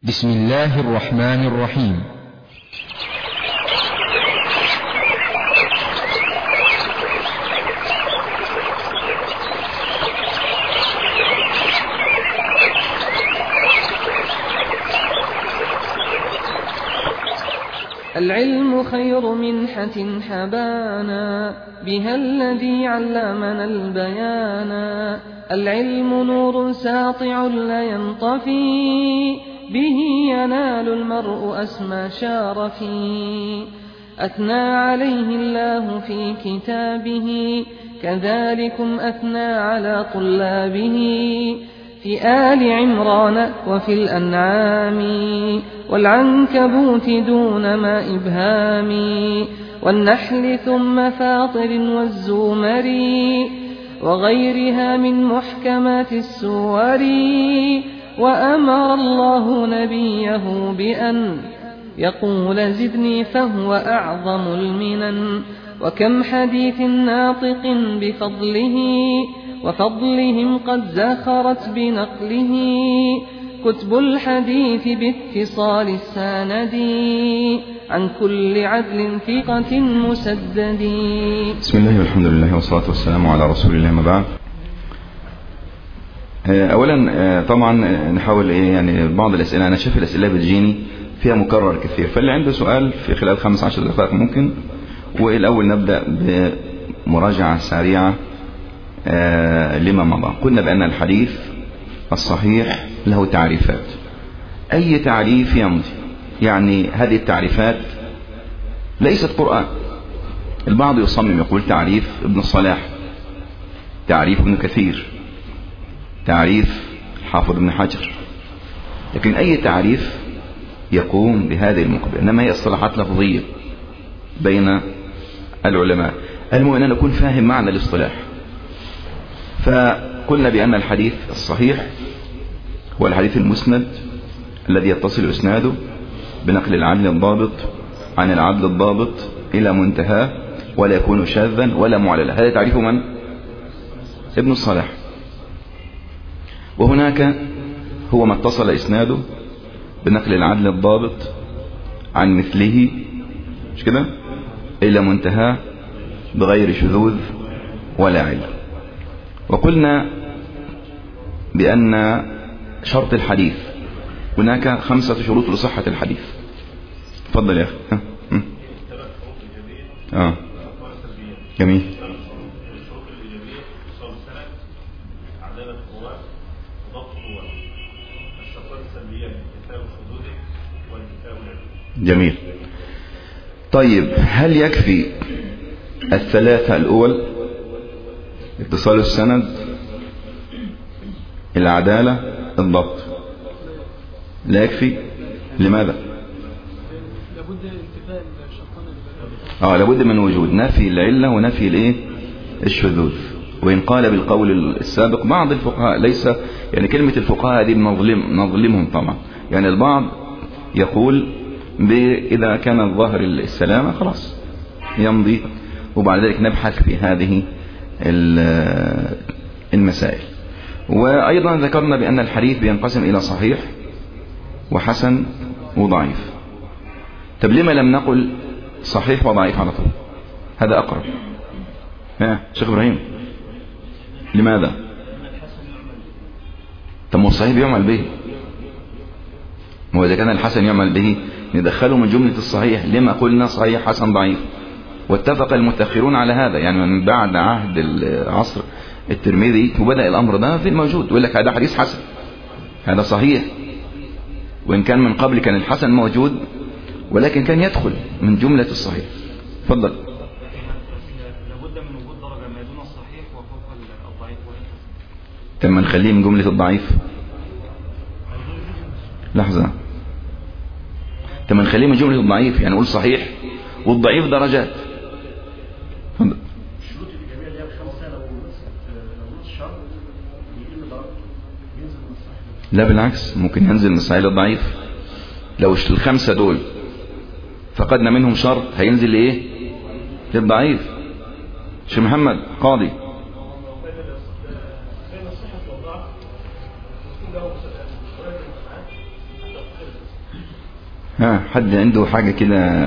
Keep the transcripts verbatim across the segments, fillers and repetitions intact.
بسم الله الرحمن الرحيم. العلم خير منحة حبانا بها الذي علمنا البيانا. العلم نور ساطع لا ينطفي به ينال المرء أسمى شارفي. أثنى عليه الله في كتابه كذلكم أثنى على طلابه في آل عمران وفي الأنعام والعنكبوت دون ما إبهام والنحل ثم فاطر والزمر وغيرها من محكمات السور. وأمر الله نبيه بأن يقول زدني فهو أعظم المنن. وكم حديث ناطق بفضله وفضلهم قد زخرت بنقله كتب الحديث باتصال السند عن كل عدل ثقة مسدد. بسم الله والحمد لله والصلاة والسلام على رسول الله. ما بعد، أولا طبعا نحاول إيه يعني بعض الأسئلة، أنا شايف الأسئلة بتجيني فيها مكرر كثير، فاللي عنده سؤال في خلال خمس عشر دقائق ممكن. والأول نبدأ بمراجعة سريعة لما مضى. قلنا بأن الحديث الصحيح له تعريفات، أي تعريف يمضي، يعني هذه التعريفات ليست قرآن. البعض يصمم يقول تعريف ابن الصلاح، تعريف ابن كثير، تعريف حافظ ابن حجر، لكن أي تعريف يقوم بهذه المقبلة، إنما هي اصطلاحات لفظية بين العلماء. المهم أن نكون فاهم معنى الاصطلاح. فقلنا بأن الحديث الصحيح هو الحديث المسند الذي يتصل إسناده بنقل العدل الضابط عن العدل الضابط إلى منتهى ولا يكون شاذا ولا معللا. هذا تعريف من؟ ابن الصلاح. وهناك هو ما اتصل إسناده بنقل العدل الضابط عن مثله، مش كده، إلى منتهى بغير شذوذ ولا علة. وقلنا بأن شرط الحديث هناك خمسة شروط لصحة الحديث. تفضل يا أخي. آه. جميل. جميل. طيب، هل يكفي الثلاثة الأول، اتصال السند، العدالة، الضبط؟ لا يكفي. لماذا؟ لابد انتفاء الشرطان. اه لابد من وجود نفي العلة ونفي الايه الشذوذ. وإن قال بالقول السابق بعض الفقهاء، ليس يعني كلمة الفقهاء دي بنظلم نظلمهم طبعا، يعني البعض يقول إذا كان الظاهر السلامة خلاص يمضي، وبعد ذلك نبحث في هذه المسائل. وأيضا ذكرنا بأن الحديث بينقسم إلى صحيح وحسن وضعيف. طب لما لم نقل صحيح وضعيف على طول؟ هذا أقرب. ها شيخ إبراهيم، لماذا؟ طب الصحيح يعمل به، وإذا كان الحسن يعمل به ندخله من جملة الصحيح. لما قلنا صحيح حسن ضعيف؟ واتفق المتأخرون على هذا، يعني من بعد عهد العصر الترمذي وبدأ الأمر ده في الموجود، يقول لك هذا حديث حسن، هذا صحيح. وإن كان من قبل كان الحسن موجود، ولكن كان يدخل من جملة الصحيح. تفضل. لابد من وجود درجة ما دون الصحيح وفوق الضعيف. تم نخليه من جملة الضعيف. لحظة، تم نخليه من جملة الضعيف، يعني نقول صحيح والضعيف درجات. تفضل. الشروط الإيجابية اللي هي الخمسة لو لو الشرط يقل درجته ينزل من الصحيح. لا بالعكس، ممكن ينزل من الصحيح للضعيف. لو الخمسة دول فقدنا منهم شرط هينزل لإيه؟ للضعيف. شيخ محمد قاضي، ها حد عنده حاجة كده؟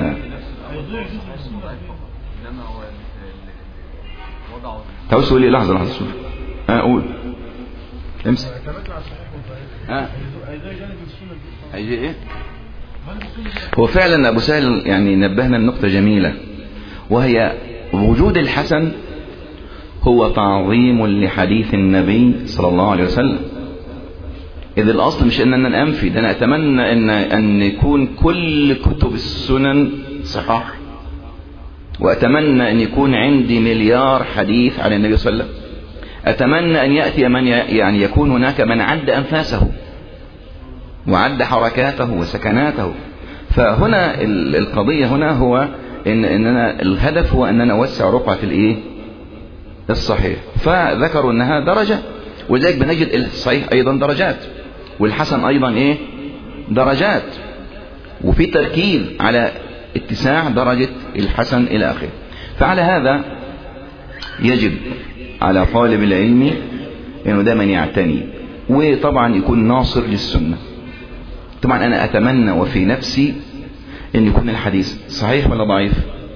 تعوز تقول لي؟ لحظة لحظة شوف. ها قول امسك. ها هيجي ايه؟ هو فعلا ابو سهل يعني نبهنا النقطة جميلة، وهي وجود الحسن هو تعظيم لحديث النبي صلى الله عليه وسلم. إذ الأصل مش أننا ننفي ده، أنا أتمنى أن أن يكون كل كتب السنن صحاح، وأتمنى أن يكون عندي مليار حديث عن النبي صلى الله عليه وسلم. أتمنى أن يأتي من يعني يكون هناك من عد أنفاسه وعد حركاته وسكناته. فهنا القضية هنا هو إن إننا الهدف هو أننا نوسع رقعة الإيه؟ الصحيح. فذكروا أنها درجة، ولذلك بنجد الصحيح أيضا درجات، والحسن أيضا إيه؟ درجات، وفي تركيز على اتساع درجة الحسن إلى آخره. فعلى هذا يجب على طالب العلم أنه دائما يعتني، وطبعا يكون ناصر للسنة. طبعا أنا أتمنى وفي نفسي أن يكون الحديث صحيح ولا ضعيف.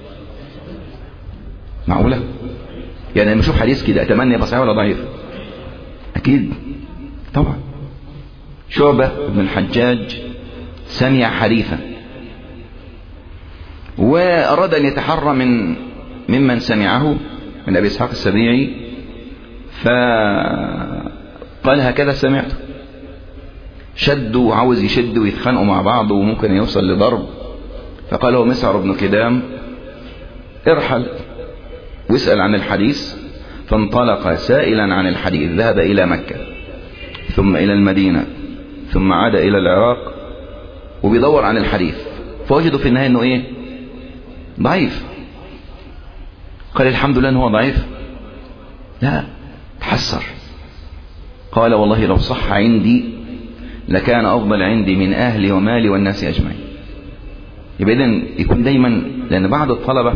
معقولة؟ يعني لما أشوف حديث كده أتمنى يبقى صحيح ولا ضعيف؟ أكيد طبعا. شعبة بن الحجاج سمع حديثا وأراد أن يتحرى من ممن سمعه من أبي إسحاق السبيعي، فقال هكذا سمعت. شدوا وعاوز يشد ويتخانقوا مع بعض وممكن يوصل لضرب، فقال له مسعر بن كدام ارحل واسأل عن الحديث. فانطلق سائلا عن الحديث، ذهب إلى مكة ثم إلى المدينة ثم عاد إلى العراق وبيدور عن الحديث، فوجدوا في النهاية أنه إيه؟ ضعيف. قال الحمد لله أنه ضعيف؟ لا، تحسر. قال والله لو صح عندي لكان أفضل عندي من أهلي ومالي والناس أجمعين. يبقى إذن يكون دايما، لأن بعض الطلبة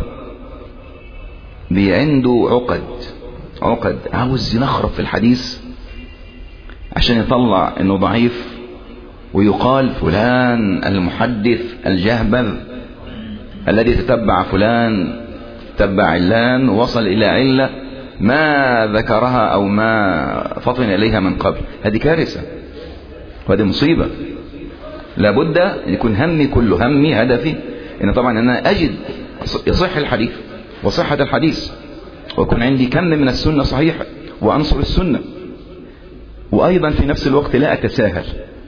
عنده عقد عقد عاوز ينخرب في الحديث عشان يطلع انه ضعيف، ويقال فلان المحدث الجهبذ الذي تتبع فلان تتبع علان ووصل الى علة ما ذكرها او ما فطن اليها من قبل. هذه كارثة وهذه مصيبة. لابد ان يكون همي كله همي هدفي ان طبعا انا اجد يصح الحديث وصحة الحديث، ويكون عندي كم من السنة صحيحة وأنصر السنة، وأيضا في نفس الوقت لا أتساهل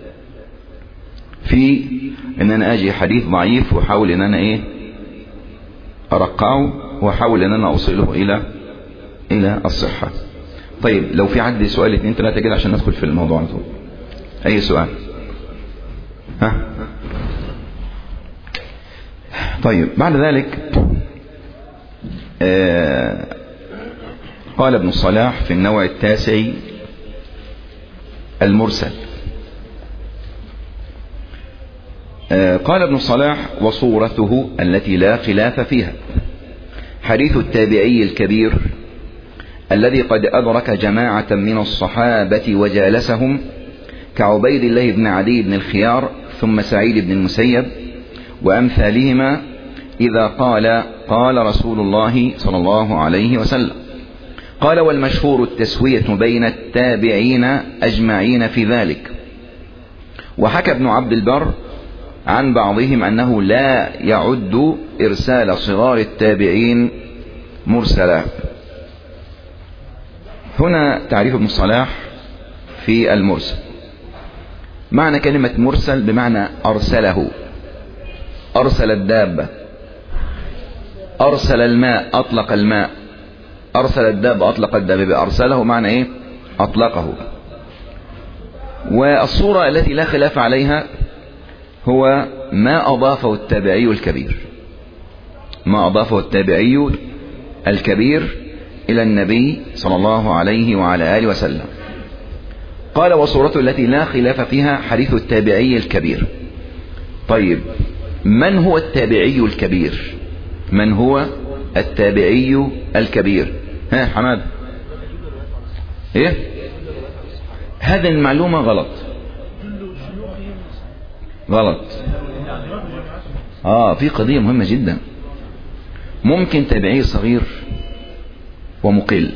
في أن أنا أجي حديث ضعيف وأحاول أن أنا إيه أرقعه وأحاول أن أنا أوصله إلى إلى الصحة. طيب لو في عندي سؤال اثنين ثلاثة كده عشان ندخل في الموضوع على طول. أي سؤال؟ ها؟ طيب بعد ذلك آه قال ابن الصلاح في النوع التاسع المرسل. آه قال ابن الصلاح وصورته التي لا خلاف فيها حديث التابعي الكبير الذي قد أدرك جماعة من الصحابة وجالسهم كعبيد الله بن عدي بن الخيار ثم سعيد بن المسيب وأمثالهما، إذا قال قال رسول الله صلى الله عليه وسلم. قال والمشهور التسوية بين التابعين أجمعين في ذلك. وحكى ابن عبد البر عن بعضهم أنه لا يعد إرسال صغار التابعين مرسلا. هنا تعريف ابن الصلاح في المرسل. معنى كلمة مرسل بمعنى أرسله، أرسل الدابة، أرسل الماء أطلق الماء، أرسل الدابة أطلق الدابة. أرسله معنى إيه؟ أطلقه. والصورة التي لا خلاف عليها هو ما أضافه التابعي الكبير، ما أضافه التابعي الكبير إلى النبي صلى الله عليه وعلى آله وسلم. قال وصورته التي لا خلاف فيها حديث التابعي الكبير. طيب من هو التابعي الكبير؟ من هو التابعي الكبير؟ ها حماد ايه؟ هذه المعلومة غلط غلط اه في قضية مهمة جدا. ممكن تابعي صغير ومقل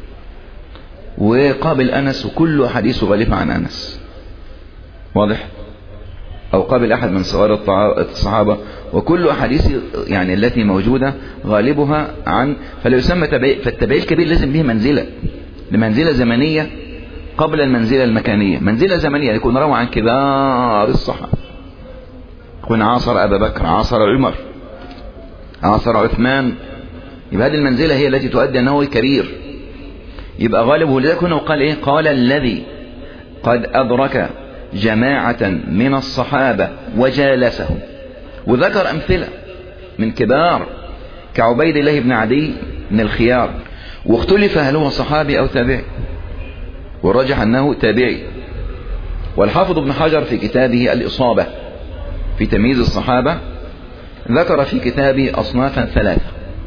وقابل أنس وكل حديثه غالبا عن أنس، واضح؟ أو قابل أحد من صغار الصحابة وكل أحاديث يعني التي موجودة غالبها عن، فلا يسمى تابعي. فالتابعي الكبير لازم به منزلة، لمنزلة زمنية قبل المنزلة المكانية. منزلة زمنية يكون روى عن كبار الصحابة، يكون عاصر أبا بكر، عاصر عمر، عاصر عثمان، يبقى هذه المنزلة هي التي تؤدي أنه كبير، يبقى غالبه. لذلك هنا قال إيه؟ قال الذي قد أدرك جماعة من الصحابة وجالسهم، وذكر أمثلة من كبار كعبيد الله بن عدي من الخيار، واختلف هل هو صحابي أو تابعي، والرجح أنه تابعي. والحافظ ابن حجر في كتابه الإصابة في تمييز الصحابة ذكر في كتابه أصنافا ثلاثة.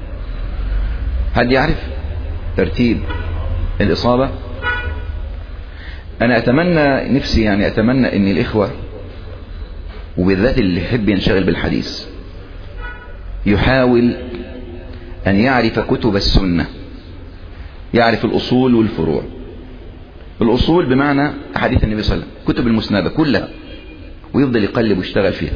هل يعرف ترتيب الإصابة؟ أنا أتمنى نفسي يعني أتمنى أن الإخوة وبالذات اللي يحب ينشغل بالحديث يحاول أن يعرف كتب السنة، يعرف الأصول والفروع. الأصول بمعنى أحاديث النبي صلى الله عليه وسلم، كتب المسندة كلها، ويفضل يقلب ويشتغل فيها.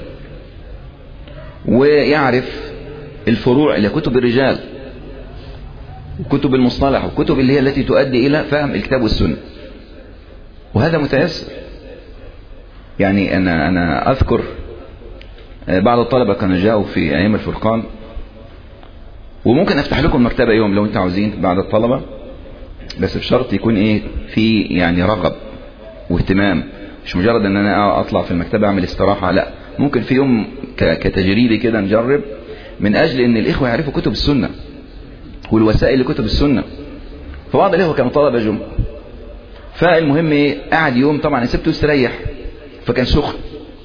ويعرف الفروع اللي كتب الرجال وكتب المصطلح وكتب اللي هي التي تؤدي إلى فهم الكتاب والسنة، وهذا متيسر. يعني أنا أنا أذكر بعض الطلبة كانوا جاءوا في أيام الفرقان، وممكن أفتح لكم مكتبة يوم لو أنتم عاوزين بعض الطلبة، بس بشرط يكون إيه في يعني رغب واهتمام، مش مجرد أن أنا أطلع في المكتبة أعمل استراحة، لا، ممكن في يوم كتجريبي كده نجرب، من أجل أن الإخوة يعرفوا كتب السنة والوسائل لكتب السنة. فبعض الإخوة كانوا طلبة جم، فالمهم إيه قعد يوم، طبعا سبته يستريح فكان سخن،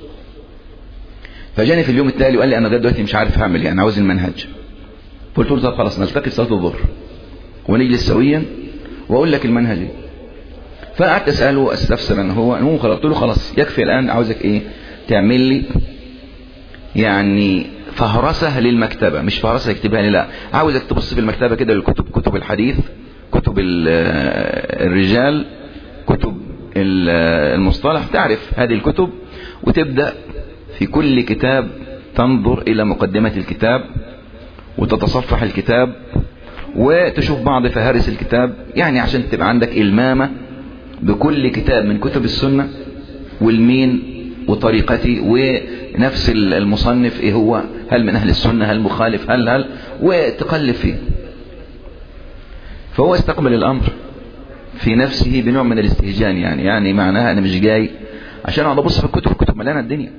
فجاني في اليوم التالي وقال لي أنا دلوقتي مش عارف هعمل يعني، عاوز المنهج. قلت له طب خلاص نلتقي في صلاة الظهر ونجلس سويا وأقول لك المنهج. فقعدت أسأله أستفسر أن هو هو قلت له خلاص يكفي الآن، عاوزك إيه تعمل لي يعني فهرسة للمكتبة، مش فهرسة يكتبها لي، لا، عاوزك تبص في المكتبة كده للكتب، كتب الحديث، كتب الرجال، كتب المصطلح، تعرف هذه الكتب، وتبدأ في كل كتاب تنظر إلى مقدمة الكتاب وتتصفح الكتاب وتشوف بعض فهارس الكتاب، يعني عشان تبقى عندك إلمامة بكل كتاب من كتب السنة والمين وطريقتي ونفس المصنف إيه هو، هل من أهل السنة، هل مخالف، هل هل وتقلب فيه. فهو استقبل الأمر في نفسه بنوع من الاستهجان، يعني يعني معناها أنا مش جاي عشان أقعد أبص في الكتب، الكتب ملانة الدنيا.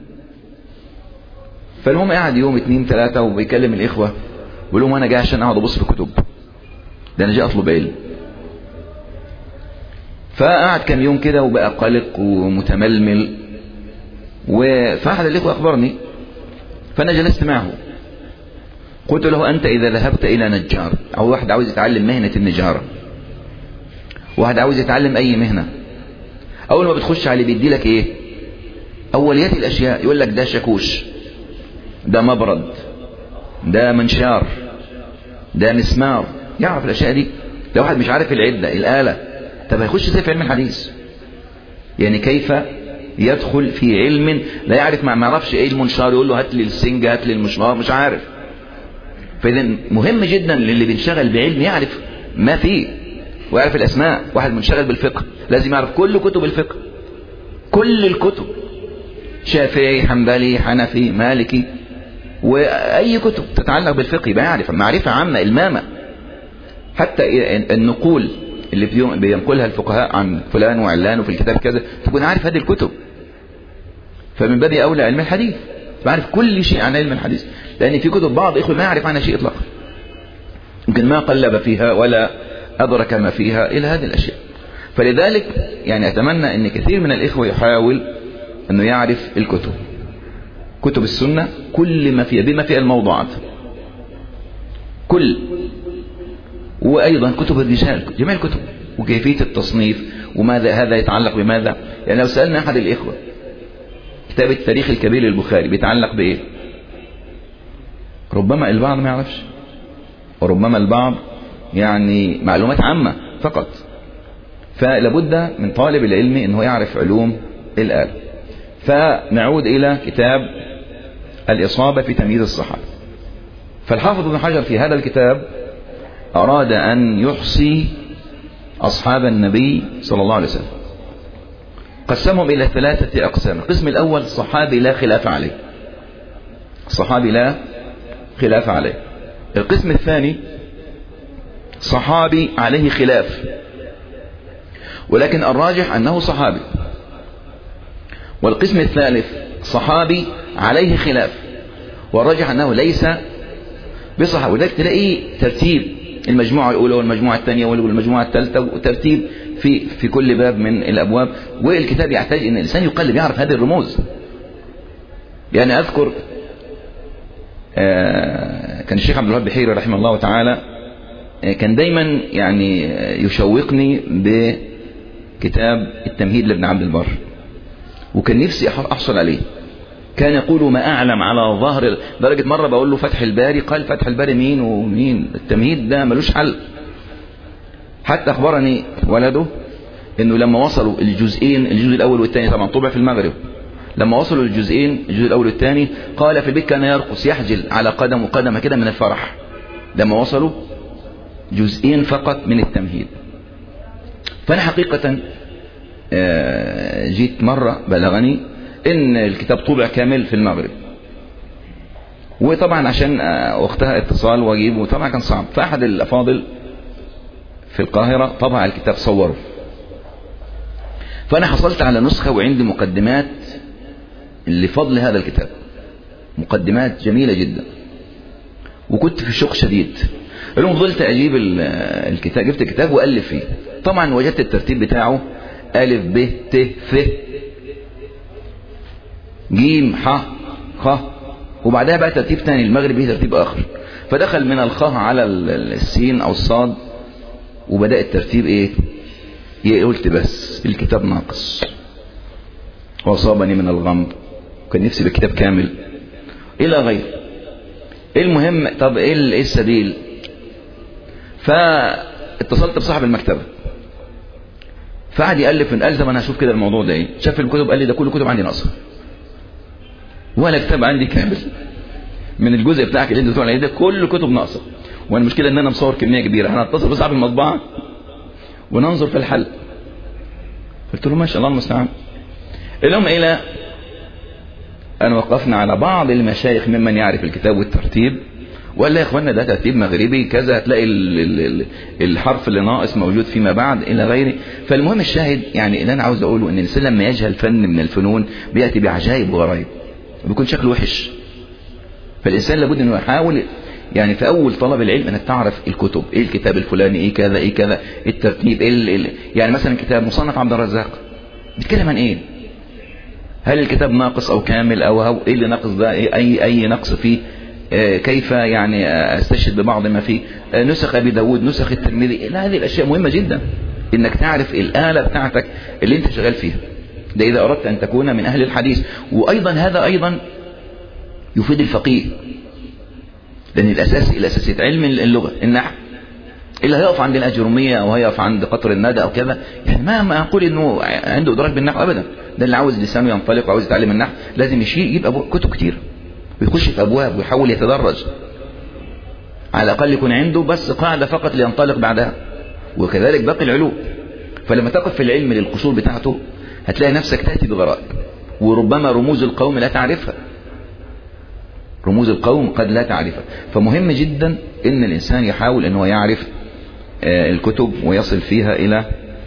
فالهم قاعد يوم اتنين تلاتة وبيكلم الإخوة بيقول لهم أنا جاي عشان أقعد أبص في الكتب، ده أنا جاي أطلب علم. فقعد كم يوم كده وبقى قلق ومتململ، وفأحد الإخوة أخبرني، فأنا جلست معه قلت له أنت إذا ذهبت إلى نجار أو واحد عاوز يتعلم مهنة النجارة، واحد عاوز يتعلم أي مهنة، أول ما بتخش عليه بيدي لك إيه؟ أوليات الأشياء، يقول لك ده شاكوش، ده مبرد، ده منشار، ده مسمار، يعرف الأشياء دي. لو واحد مش عارف العدة الآلة، طب هيخش ازاي في علم الحديث؟ يعني كيف يدخل في علم لا يعرف، ما يعرفش ايه المنشار، يقول له هات لي السنجة، هات لي المشوار، مش عارف. فإذا مهم جدا للي بينشغل بعلم يعرف ما فيه ويعرف الأسماء. واحد منشغل بالفقه لازم يعرف كل كتب الفقه، كل الكتب، شافعي، حنبلي، حنفي، مالكي، وأي كتب تتعلق بالفقه يبقى يعرف معرفة عامة إلمامة. حتى النقول اللي بينقلها الفقهاء عن فلان وعلان وفي الكتاب كذا تكون عارف هذه الكتب. فمن باب أولى علم الحديث بعرف كل شيء عن علم الحديث، لأن في كتب بعض إخوة ما يعرف عنها شيء إطلاقا، يمكن ما قلب فيها ولا أدرك ما فيها إلى هذه الأشياء. فلذلك يعني أتمنى أن كثير من الإخوة يحاول أنه يعرف الكتب، كتب السنة كل ما فيها بما فيها الموضوعات كل، وأيضا كتب الرجال جميع الكتب وكيفية التصنيف وماذا هذا يتعلق بماذا. يعني لو سألنا أحد الإخوة كتاب التاريخ الكبير للبخاري بيتعلق بإيه؟ ربما البعض ما يعرفش، وربما البعض يعني معلومات عامة فقط. فلابد من طالب العلم أنه يعرف علوم الآلة. فنعود إلى كتاب الإصابة في تمييز الصحابة. فالحافظ ابن حجر في هذا الكتاب أراد أن يحصي أصحاب النبي صلى الله عليه وسلم، قسمهم إلى ثلاثة أقسام. القسم الأول صحابي لا خلاف عليه، صحابي لا خلاف عليه. القسم الثاني صحابي عليه خلاف ولكن الراجح أنه صحابي. والقسم الثالث صحابي عليه خلاف والراجح أنه ليس بصحابي. وذلك تلاقي ترتيب المجموعة الأولى والمجموعة الثانية والمجموعة الثالثة وترتيب في في كل باب من الأبواب. والكتاب يحتاج أن الإنسان يقلب يعرف هذه الرموز. يعني أذكر آه كان الشيخ عبد الوهاب بحيري رحمه الله تعالى آه كان دايما يعني يشوقني بكتاب التمهيد لابن عبد البر، وكان نفسي أحصل عليه. كان يقول ما أعلم على ظهر درجة. مرة بقول له فتح الباري، قال فتح الباري مين ومين؟ التمهيد ده ملوش حل. حتى أخبرني ولده إنه لما وصلوا الجزئين، الجزء الأول والثاني طبعا طبع في المغرب، لما وصلوا الجزئين الجزء الأول والثاني قال في البيت كان يرقص يحجل على قدم وقدم كده من الفرح لما وصلوا جزئين فقط من التمهيد. فأنا حقيقة جيت مرة بلغني إن الكتاب طبع كامل في المغرب، وطبعا عشان وقتها اتصال واجيبه طبعا كان صعب. فأحد الأفاضل في القاهرة طبع الكتاب صوره، فأنا حصلت على نسخة وعندي مقدمات لفضل هذا الكتاب، مقدمات جميلة جدا، وكنت في شوق شديد. المهم فضلت أجيب الكتاب، جبت الكتاب وألف فيه. طبعا وجدت الترتيب بتاعه ألف ب ت ف جيم ح خ، وبعدها بقى ترتيب ثاني المغربي ترتيب آخر. فدخل من الخاء على السين أو الصاد وبدأ الترتيب إيه؟ قلت بس الكتاب ناقص وأصابني من الغم، وكان نفسي بالكتاب كامل إلى غير. المهم طب إيه السبيل؟ فاتصلت بصاحب المكتبة فقعد يألف من ألزم أنا أشوف كده الموضوع ده إيه. شاف الكتب قال لي ده كل كتب عندي ناقصة ولا كتاب عندي كامل من الجزء بتاعك اللي انت بتقول عليه ده، كل كتب ناقصة. وانا المشكلة ان انا مصور كمية كبيرة، انا اتصل بصاحب المطبعة وننظر في الحل. قلت له ما شاء الله المستعان. اليوم الى ان وقفنا على بعض المشايخ ممن يعرف الكتاب والترتيب، وقال لي يا اخوانا ده ترتيب مغربي كذا، هتلاقي الحرف اللي ناقص موجود فيما بعد الى غيره. فالمهم الشاهد يعني اللي انا عاوز اقوله ان الانسان لما يجهل فن من الفنون بياتي بعجائب وغرائب وبيكون شكله وحش. فالإنسان لابد أنه يحاول يعني في أول طلب العلم أنك تعرف الكتب، إيه الكتاب الفلاني، إيه كذا إيه كذا، الترتيب إيه ال... يعني مثلا كتاب مصنف عبد الرزاق بيتكلم عن إيه؟ هل الكتاب ناقص أو كامل أو هو إيه اللي ناقص ده؟ إيه أي أي نقص فيه؟ آه كيف يعني أستشهد ببعض ما فيه؟ آه نسخ أبي داود، نسخ الترمذي. لا هذه الأشياء مهمة جدا إنك تعرف الآلة بتاعتك اللي أنت شغال فيها، ده إذا أردت أن تكون من أهل الحديث. وأيضا هذا أيضا يفيد الفقيه، لأن الأساس الأساسية علم اللغة النحو. اللي هيقف عند الأجرومية أو هيقف عند قطر الندى أو كذا يعني ما ما أقول إنه عنده إدراك بالنحو أبدا. ده اللي عاوز لسانه ينطلق وعاوز يتعلم النحو لازم يشيل يجيب كتب كتير ويخش في أبواب ويحاول يتدرج، على الأقل يكون عنده بس قاعدة فقط لينطلق بعدها. وكذلك باقي العلوم. فلما تقف في العلم للقصور بتاعته هتلاقي نفسك تأتي بغرائب، وربما رموز القوم لا تعرفها، رموز القوم قد لا تعرفها. فمهم جدا ان الانسان يحاول انه يعرف آه الكتب ويصل فيها الى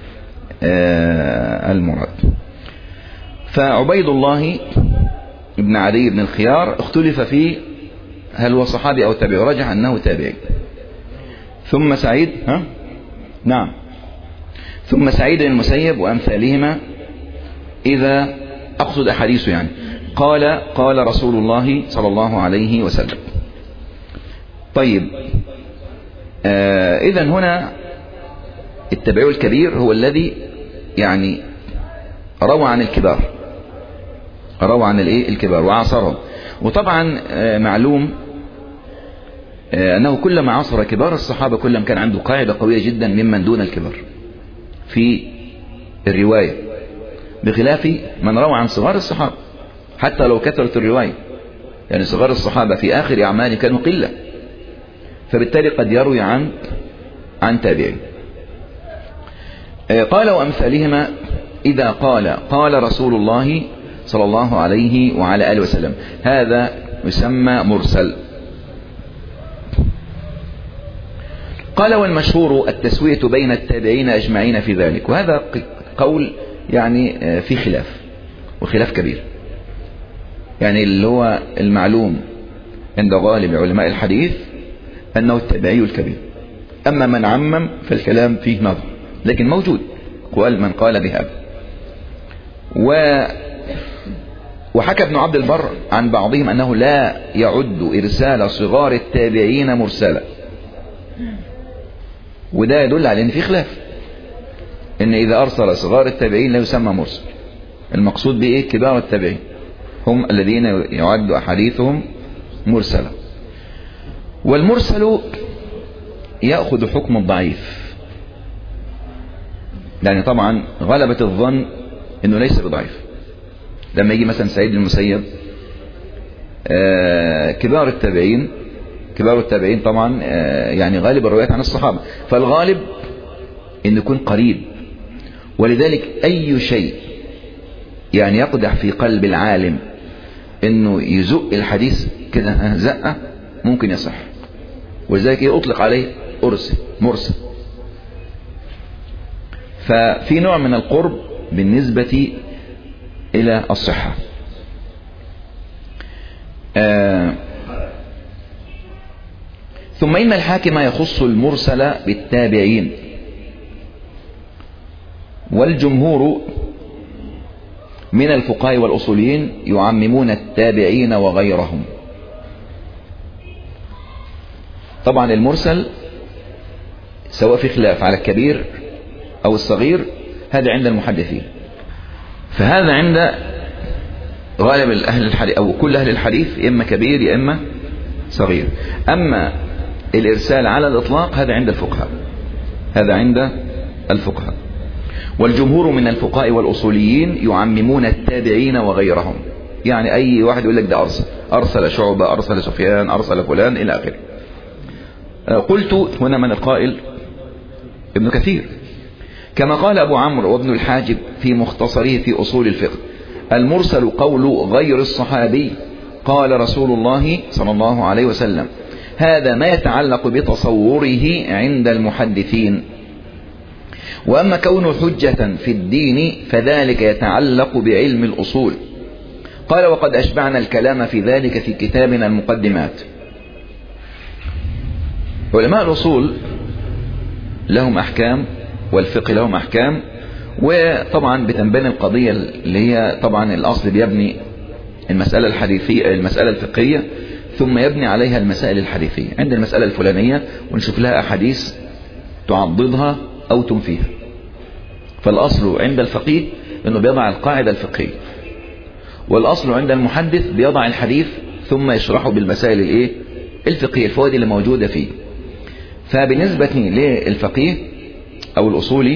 آه المراد. فعبيد الله ابن عدي بن الخيار اختلف فيه هل هو صحابي او تابعي، رجح انه تابعي. ثم سعيد ها نعم ثم سعيد بن المسيب وامثالهما، اذا اقصد احاديثه يعني، قال قال رسول الله صلى الله عليه وسلم. طيب آه إذن هنا التابعي الكبير هو الذي يعني روى عن الكبار، روى عن الايه الكبار وعاصرهم. وطبعا معلوم أنه كلما عاصر كبار الصحابة كلما كان عنده قاعدة قوية جدا ممن دون الكبار في الرواية، بخلاف من روى عن صغار الصحابة حتى لو كثرت الرواية. يعني صغار الصحابة في آخر أعمال كانوا قلة، فبالتالي قد يروي عن عن تابعين. قال وأمثالهما إذا قال قال رسول الله صلى الله عليه وعلى آله وسلم، هذا يسمى مرسل. قال والمشهور التسوية بين التابعين أجمعين في ذلك، وهذا قول يعني في خلاف وخلاف كبير. يعني اللي هو المعلوم عند غالب علماء الحديث أنه التابعي الكبير، أما من عمم فالكلام فيه نظر، لكن موجود قال من قال بهذا. و وحكى ابن عبد البر عن بعضهم أنه لا يعد إرسال صغار التابعين مرسلا، وده يدل على أن في خلاف، أن إذا أرسل صغار التابعين لا يسمى مرسل. المقصود بإيه؟ كبار التابعين هم الذين يعد أحاديثهم مرسلة. والمرسل يأخذ حكم الضعيف، يعني طبعا غلبة الظن أنه ليس بضعيف. لما يجي مثلا سعيد المسيب آه كبار التابعين كبار التابعين طبعا آه يعني غالب الروايات عن الصحابة، فالغالب أن يكون قريب. ولذلك أي شيء يعني يقدح في قلب العالم أنه يزق الحديث كده زقة ممكن يصح، ولذلك يطلق عليه أرسل مرسل. ففي نوع من القرب بالنسبة إلى الصحة. آه ثم إن الحاكم يخص المرسل بالتابعين، والجمهور من الفقهاء والأصوليين يعممون التابعين وغيرهم. طبعا المرسل سواء في خلاف على الكبير أو الصغير، هذا عند المحدثين، فهذا عند غالب أهل الحديث أو كل أهل الحديث، إما كبير يا إما صغير. أما الإرسال على الإطلاق هذا عند الفقهاء هذا عند الفقهاء والجمهور من الفقهاء والأصوليين يعممون التابعين وغيرهم. يعني أي واحد يقول لك ده أرسل أرسل شعبة أرسل سفيان أرسل فلان إلى آخره. قلت هنا من القائل ابن كثير، كما قال أبو عمرو وابن الحاجب في مختصره في أصول الفقه: المرسل قول غير الصحابي قال رسول الله صلى الله عليه وسلم. هذا ما يتعلق بتصوره عند المحدثين. وأما كونه حجة في الدين فذلك يتعلق بعلم الأصول. قال: وقد أشبعنا الكلام في ذلك في كتابنا المقدمات. علماء الأصول لهم أحكام والفقه لهم أحكام، وطبعا بتنبني القضية اللي هي طبعا الأصل بيبني المسألة الحديثية المسألة الفقهية، ثم يبني عليها المسائل الحديثية. عند المسألة الفلانية ونشوف لها أحاديث تعضدها أو تنفيها. فالأصل عند الفقيه أنه بيضع القاعدة الفقهية، والأصل عند المحدث بيضع الحديث ثم يشرحه بالمسائل الايه الفقهية، الفوائد اللي موجودة فيه. فبالنسبة للفقيه أو الأصولي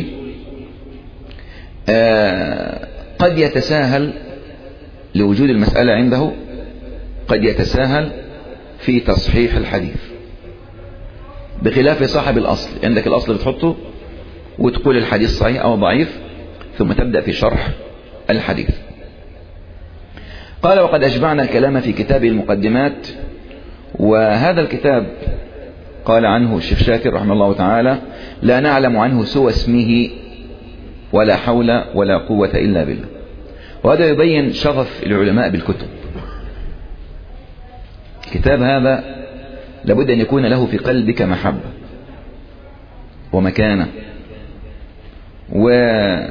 آه قد يتساهل لوجود المسألة عنده، قد يتساهل في تصحيح الحديث، بخلاف صاحب الأصل. عندك الأصل بتحطه وتقول الحديث صحيح أو ضعيف، ثم تبدأ في شرح الحديث. قال: وقد أشبعنا الكلام في كتاب المقدمات. وهذا الكتاب قال عنه الشيخ شاكر رحمه الله تعالى: لا نعلم عنه سوى اسمه ولا حول ولا قوة إلا بالله. وهذا يبين شغف العلماء بالكتب. الكتاب هذا لابد أن يكون له في قلبك محبة ومكانة. وكان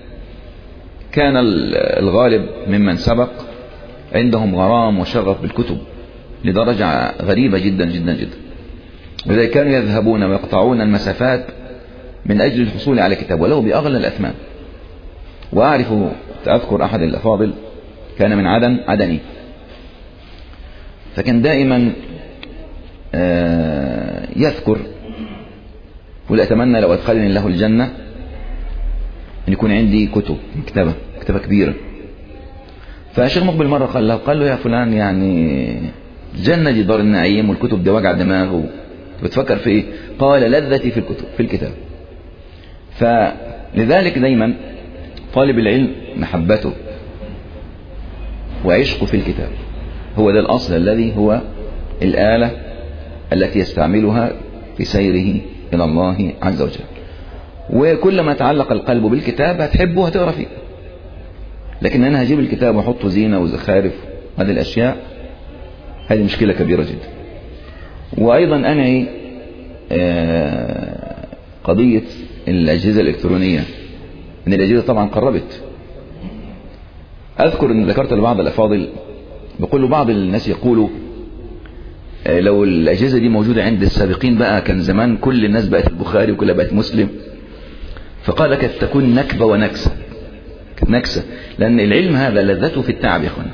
الغالب ممن سبق عندهم غرام وشغف بالكتب لدرجة غريبة جدا جدا جدا، ولذلك كانوا يذهبون ويقطعون المسافات من أجل الحصول على كتاب ولو بأغلى الأثمان. وأعرف أذكر أحد الأفاضل كان من عدن عدني. فكان دائما يذكر ولا أتمنى لو أدخلني الله الجنة أن يكون عندي كتب مكتبة مكتبة كبيرة. فالشيخ مقبل مرة قال له قال له يا فلان يعني الجنة دي دار النعيم والكتب دي وجع دماغ بتفكر في إيه؟ قال لذتي في الكتب في الكتاب. فلذلك دايما طالب العلم محبته وعشقه في الكتاب هو ده الأصل الذي هو الآلة التي يستعملها في سيره إلى الله عز وجل. وكلما تعلق القلب بالكتاب هتحبه هتقرأ فيه. لكن أنا هجيب الكتاب وحطه زينة وزخارف هذه الأشياء هذه مشكلة كبيرة جدا. وأيضا أنا قضية الأجهزة الإلكترونية أن الأجهزة طبعا قربت. أذكر أن ذكرت لبعض الأفاضل بقول له بعض الناس يقولوا لو الأجهزة دي موجودة عند السابقين بقى كان زمان كل الناس بقت البخاري وكلها بقت مسلم. فقال كانت تكون نكبة ونكسة نكسة لأن العلم هذا لذته في التعب يا أخوانا.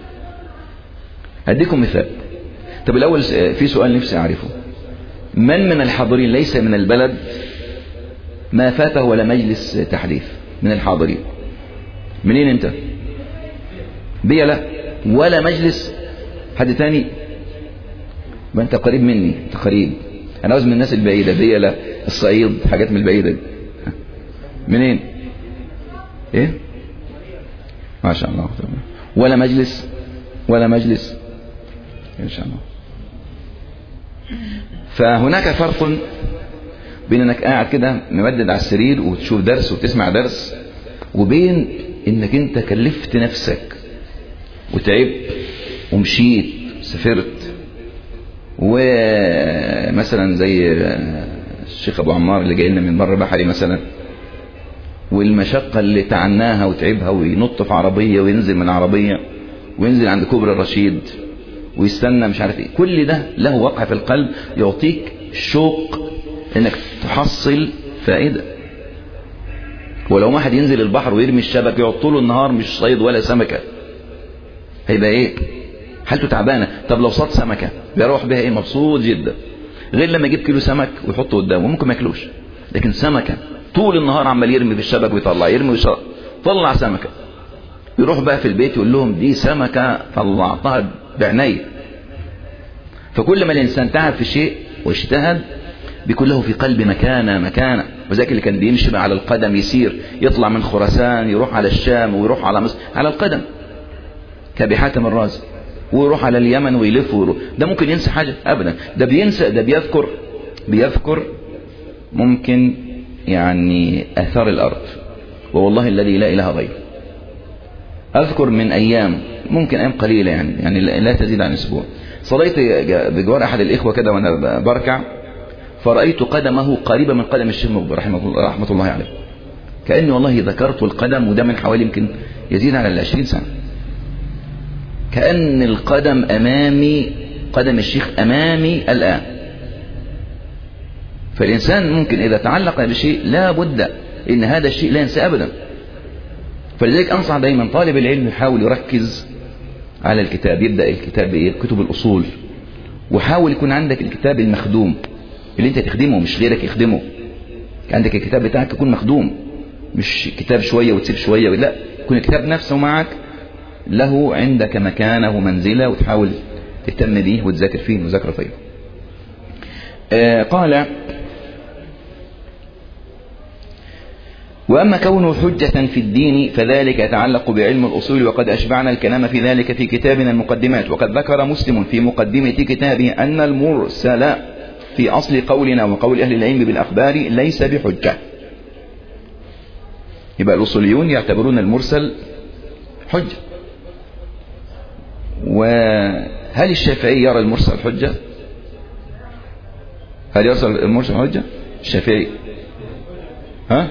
هديكم مثال. طب الأول في سؤال نفسي أعرفه. من من الحاضرين ليس من البلد ما فاته ولا مجلس تحديث من الحاضرين؟ منين أنت؟ بيا لا ولا مجلس حد تاني؟ ما أنت قريب مني أنت قريب. أنا عاوز من الناس البعيدة بيا لا الصعيد حاجات من البعيدة دي. منين؟ إيه؟ ما شاء الله. ولا مجلس ولا مجلس إن شاء الله. فهناك فرق بين انك قاعد كده ممدد على السرير وتشوف درس وتسمع درس وبين انك انت كلفت نفسك وتعبت ومشيت سافرت. ومثلا زي الشيخ ابو عمار اللي جاي لنا من بر بحري مثلا والمشقة اللي تعناها وتعبها وينط في عربية وينزل من عربية وينزل عند كوبري الرشيد ويستنى مش عارف ايه. كل ده له وقع في القلب يعطيك شوق انك تحصل فائدة. ولو واحد ينزل البحر ويرمي الشبك يقعد طول النهار مش صيد ولا سمكة هيبقى ايه؟ حالته تعبانة. طب لو صاد سمكة بيروح بها ايه؟ مبسوط جدا. غير لما يجيب كيلو سمك ويحطه قدامه ممكن ما ياكلوش. لكن سمكة طول النهار عمال يرمي في الشبك ويطلع يرمي ويطلع طلع سمكة يروح بقى في البيت يقول لهم دي سمكة طلعتها بعناية. فكل ما الإنسان تعب في شيء واجتهد بيكون له في قلب مكانة مكانة. وذاك اللي كان بيمشي على القدم يسير يطلع من خراسان يروح على الشام ويروح على مصر على القدم كأبي حاتم الرازي ويروح على اليمن ويلف ويروح. ده ممكن ينسى حاجة أبدا. ده بينسى ده بيذكر بيذكر ممكن يعني أثار الأرض. ووالله الذي لا إله غيره أذكر من أيام ممكن أيام قليلة يعني يعني لا تزيد عن أسبوع صليت بجوار أحد الإخوة كده وأنا بركع فرأيت قدمه قريبة من قدم الشيخ مقبل رحمة الله, رحمة الله عليه. كأني والله ذكرت القدم وده من حوالي يمكن يزيد على العشرين سنة. كأن القدم أمامي قدم الشيخ أمامي الآن. فالإنسان ممكن إذا تعلق بشيء لا بد إن هذا الشيء لا ينسى أبدا. فلذلك أنصح دائما طالب العلم يحاول يركز على الكتاب. يبدأ الكتاب بإيه؟ كتب الأصول. وحاول يكون عندك الكتاب المخدوم اللي انت تخدمه مش غيرك يخدمه. عندك الكتاب بتاعك يكون مخدوم مش كتاب شوية وتسيب شوية. لا يكون الكتاب نفسه معك له عندك مكانه ومنزله وتحاول تهتم به وتذاكر فيه وذاكر فيه. آه قال وأما كونه حجة في الدين فذلك يتعلق بعلم الأصول وقد أشبعنا الكلام في ذلك في كتابنا المقدمات. وقد ذكر مسلم في مقدمة كتابه أن المرسل في أصل قولنا وقول أهل العلم بالأخبار ليس بحجة. يبقى الأصوليون يعتبرون المرسل حجة. وهل الشافعي يرى المرسل حجة؟ هل يرسل المرسل حجة؟ الشافعي ها؟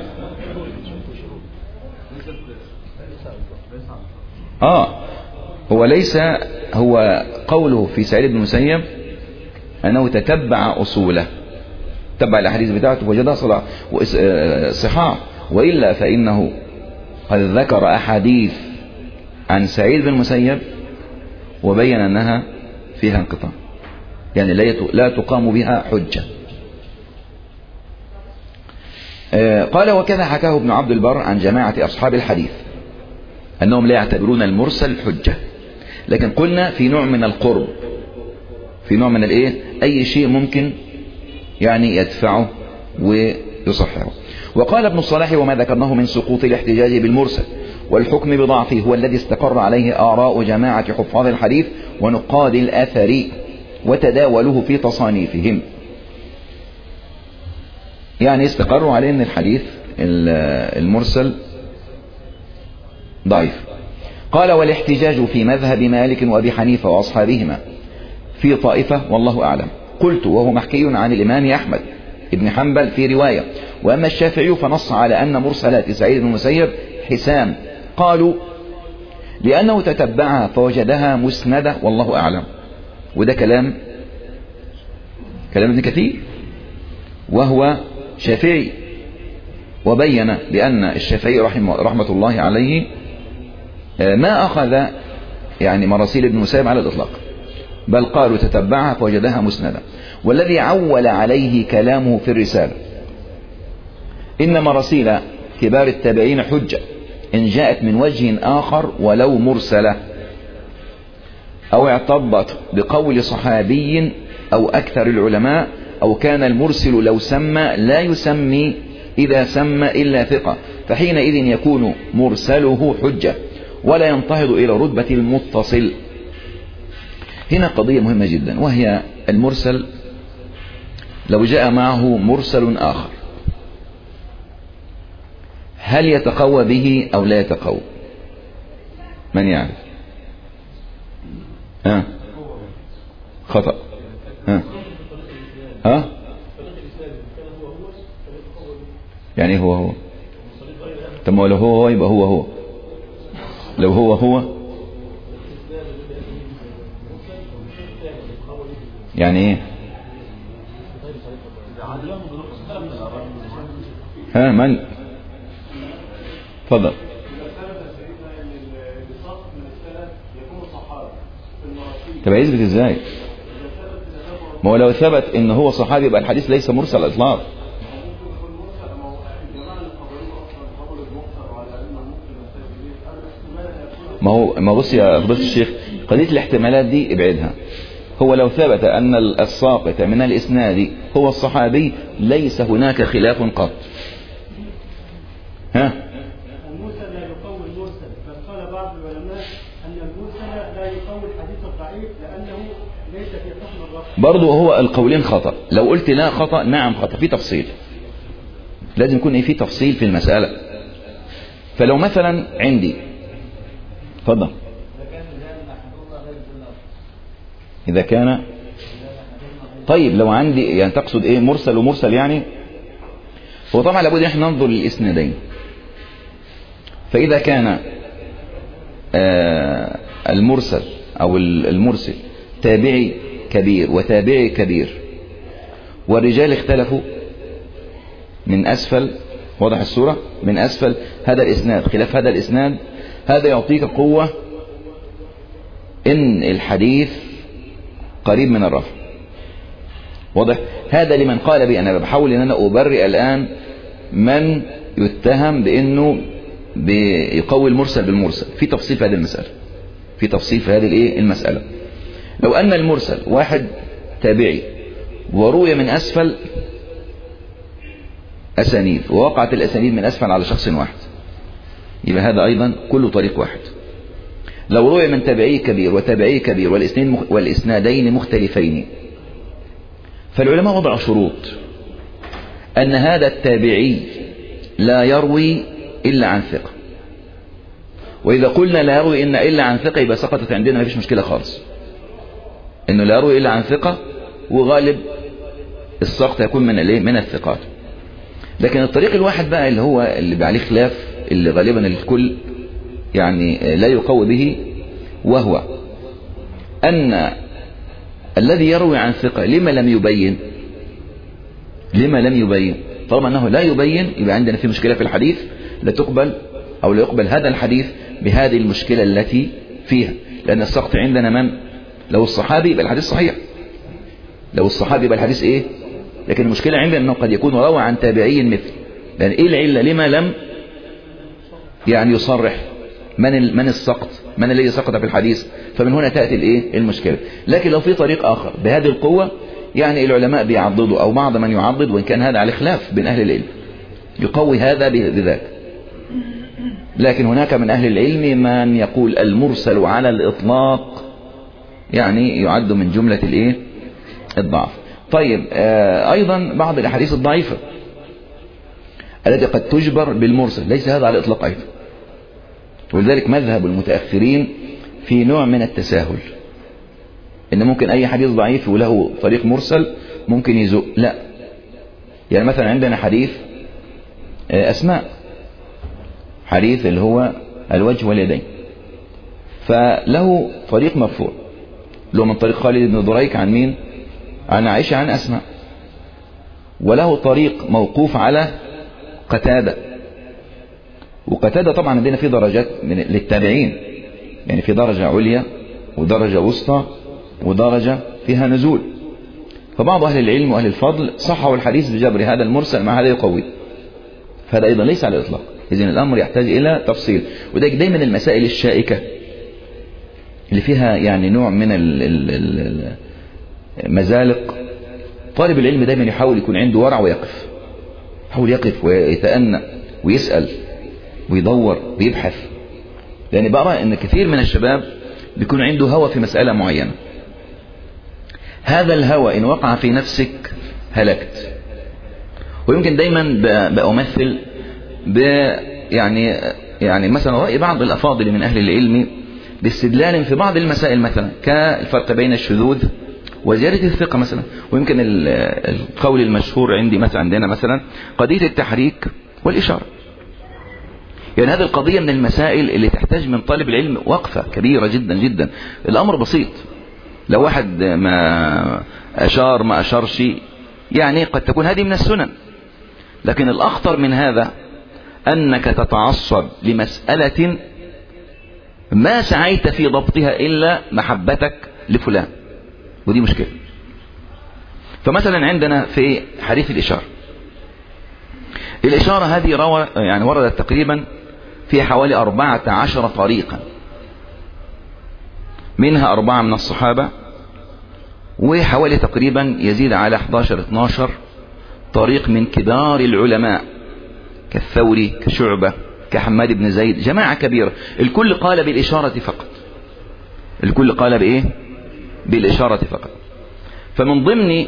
آه هو ليس هو قوله في سعيد بن المسيب أنه تتبع أصوله تبع الأحاديث بتاعته وجدها صحاح. وإلا فإنه قد ذكر أحاديث عن سعيد بن المسيب وبين أنها فيها انقطاع، يعني لا تقام بها حجة. قال وكذا حكاه ابن عبد البر عن جماعة أصحاب الحديث أنهم لا يعتبرون المرسل حجة، لكن قلنا في نوع من القرب، في نوع من الايه، أي شيء ممكن يعني يدفعه ويصححه. وقال ابن الصلاح وما ذكرناه من سقوط الاحتجاج بالمرسل والحكم بضعفه هو الذي استقر عليه آراء جماعة حفاظ الحديث ونقاد الأثر وتداولوه في تصانيفهم، يعني استقروا عليه أن الحديث المرسل ضعيف. قال والاحتجاج في مذهب مالك وأبي حنيفة وأصحابهما في طائفة والله أعلم. قلت وهو محكي عن الإمام أحمد ابن حنبل في رواية، وأما الشافعي فنص على أن مرسلات سعيد بن المسيب حسام، قالوا لأنه تتبعها فوجدها مسندة والله أعلم. وده كلام كلام ابن كثير وهو شافعي، وبين بأن الشافعي رحمه, رحمة الله عليه ما أخذ يعني مراسيل ابن المسيب على الإطلاق، بل قالوا تتبعها فوجدها مسندة. والذي عول عليه كلامه في الرسالة إن مراسيل كبار التابعين حجة إن جاءت من وجه آخر ولو مرسلة أو اعتبط بقول صحابي أو أكثر العلماء، أو كان المرسل لو سمى لا يسمي إذا سمى إلا ثقة، فحينئذ يكون مرسله حجة ولا ينتهض إلى رتبة المتصل. هنا قضية مهمة جدا، وهي المرسل لو جاء معه مرسل آخر هل يتقوى به أو لا يتقوى؟ من يعرف؟ ها خطأ ها ها يعني هو هو طب ما لو هو هو يبقى هو هو لو هو هو يعني ايه؟ ها من تفضل. طب هيثبت ازاي؟ ما هو لو ثبت ان هو صحابي يبقى الحديث ليس مرسل على الاطلاق. ما هو ما بص يا فضيلة الشيخ، قضية الاحتمالات دي ابعدها. هو لو ثبت ان الساقط من الاسناد هو الصحابي ليس هناك خلاف قط. ها المرسل لا يقوي المرسل، بل قال بعض العلماء ان المرسل لا يقوي الحديث الضعيف لانه ليس في حكم الرفع. برضه هو القولين خطأ. لو قلت لا خطأ نعم خطأ، في تفصيل، لازم يكون في تفصيل في المسألة. فلو مثلا عندي تفضل إذا كان طيب لو عندي يعني تقصد إيه مرسل ومرسل؟ يعني هو طبعا لابد إن احنا ننظر للإسنادين. فإذا كان آه المرسل أو المرسل تابعي كبير وتابعي كبير والرجال اختلفوا من أسفل، واضح الصورة، من أسفل هذا الإسناد خلاف هذا الإسناد، هذا يعطيك قوة إن الحديث قريب من الرفع. واضح؟ هذا لمن قال بي أنا بحاول أن أنا أبرئ الآن من يتهم بأنه بيقوي المرسل بالمرسل. في تفصيل في هذه المسألة، في تفصيل في هذه الإيه المسألة. لو أن المرسل واحد تابعي وروي من أسفل أسانيد ووقعت الأسانيد من أسفل على شخص واحد، يبقى هذا أيضا كله طريق واحد. لو روي من تابعي كبير وتابعي كبير والإسنادين مختلفين، فالعلماء وضعوا شروط أن هذا التابعي لا يروي إلا عن ثقة، وإذا قلنا لا يروي إلا عن ثقة يبقى سقطت عندنا، ما فيش مشكلة خالص إنه لا يروي إلا عن ثقة، وغالب السقط يكون من الايه من الثقات. لكن الطريق الواحد بقى اللي هو اللي عليه خلاف، اللي غالبا الكل يعني لا يقوي به، وهو أن الذي يروي عن ثقة لما لم يبين لما لم يبين طالما أنه لا يبين يبقى عندنا في مشكلة في الحديث، لا تقبل أو لا يقبل هذا الحديث بهذه المشكلة التي فيها. لأن السقط عندنا من؟ لو الصحابي يبقى الحديث صحيح، لو الصحابي يبقى الحديث إيه؟ لكن المشكلة عندنا أنه قد يكون روى عن تابعي مثل. لأن إيه العلة؟ لما لم يعني يصرح من من السقط، من الذي سقط في الحديث؟ فمن هنا تأتي الإيه؟ المشكلة. لكن لو في طريق آخر بهذه القوة يعني العلماء بيعضدوا، أو بعض من يعضد، وإن كان هذا على خلاف بين أهل العلم، يقوي هذا بذاك. لكن هناك من أهل العلم من يقول المرسل على الإطلاق يعني يعد من جملة الإيه؟ الضعف. طيب آه أيضا بعض الأحاديث الضعيفة التي قد تجبر بالمرسل ليس هذا على الإطلاق أيضا. ولذلك مذهب المتأخرين في نوع من التساهل، إن ممكن أي حديث ضعيف وله طريق مرسل ممكن يزق. لا، يعني مثلا عندنا حديث أسماء، حديث اللي هو الوجه واليدين، فله طريق مرفوع له من طريق خالد بن دريك عن مين؟ عن عائشة عن أسماء، وله طريق موقوف على قتادة. وقتادة طبعا عندنا في درجات من للتابعين، يعني في درجة عليا ودرجة وسطى ودرجة فيها نزول. فبعض أهل العلم وأهل الفضل صحوا الحديث بجبر هذا المرسل مع هذا يقوي، فهذا أيضا ليس على الإطلاق. إذن الأمر يحتاج إلى تفصيل. وده دايما المسائل الشائكة اللي فيها يعني نوع من المزالق، طالب العلم دايما يحاول يكون عنده ورع ويقف، يحاول يقف ويتأنى ويسأل ويدور ويبحث. لأن بقرأ أن كثير من الشباب بيكون عنده هوى في مسألة معينة، هذا الهوى إن وقع في نفسك هلكت. ويمكن دايما بأمثل ب يعني يعني مثلا رأي بعض الأفاضل من أهل العلم باستدلال في بعض المسائل، مثلا كالفرق بين الشذوذ وزيادة الثقة مثلا. ويمكن القول المشهور عندي مثلا عندنا مثلا قضية التحريك والإشارة. يعني هذه القضية من المسائل اللي تحتاج من طالب العلم وقفة كبيرة جدا جدا. الأمر بسيط، لو واحد ما أشار ما أشارش يعني قد تكون هذه من السنن. لكن الأخطر من هذا أنك تتعصب لمسألة ما سعيت في ضبطها إلا محبتك لفلان، ودي مشكلة. فمثلا عندنا في حديث الإشارة، الإشارة هذه روى يعني وردت تقريبا في حوالي أربعة عشر طريقا، منها أربعة من الصحابة، وحوالي تقريبا يزيد على أحد عشر اثني عشر طريق من كبار العلماء كالثوري كشعبة كحماد بن زيد، جماعة كبيرة. الكل قال بالإشارة فقط، الكل قال بإيه؟ بالإشارة فقط. فمن ضمن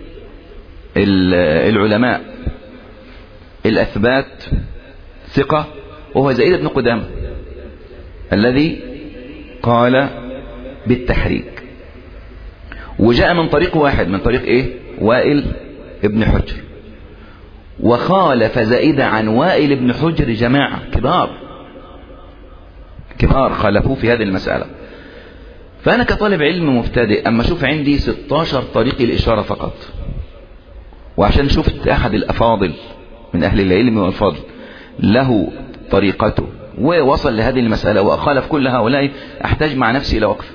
العلماء الأثبات ثقة وهو زيد بن قدامة الذي قال بالتحريك، وجاء من طريق واحد، من طريق إيه؟ وائل ابن حجر. وخالف زائد عن وائل ابن حجر جماعة كبار كبار خالفوه في هذه المسألة. فأنا كطالب علم مبتدئ أما أشوف عندي ستة عشر طريق الإشارة فقط، وعشان شفت أحد الأفاضل من أهل العلم والفضل له طريقته ووصل لهذه المسألة وأخالف كل هؤلاء، أحتاج مع نفسي إلى وقف.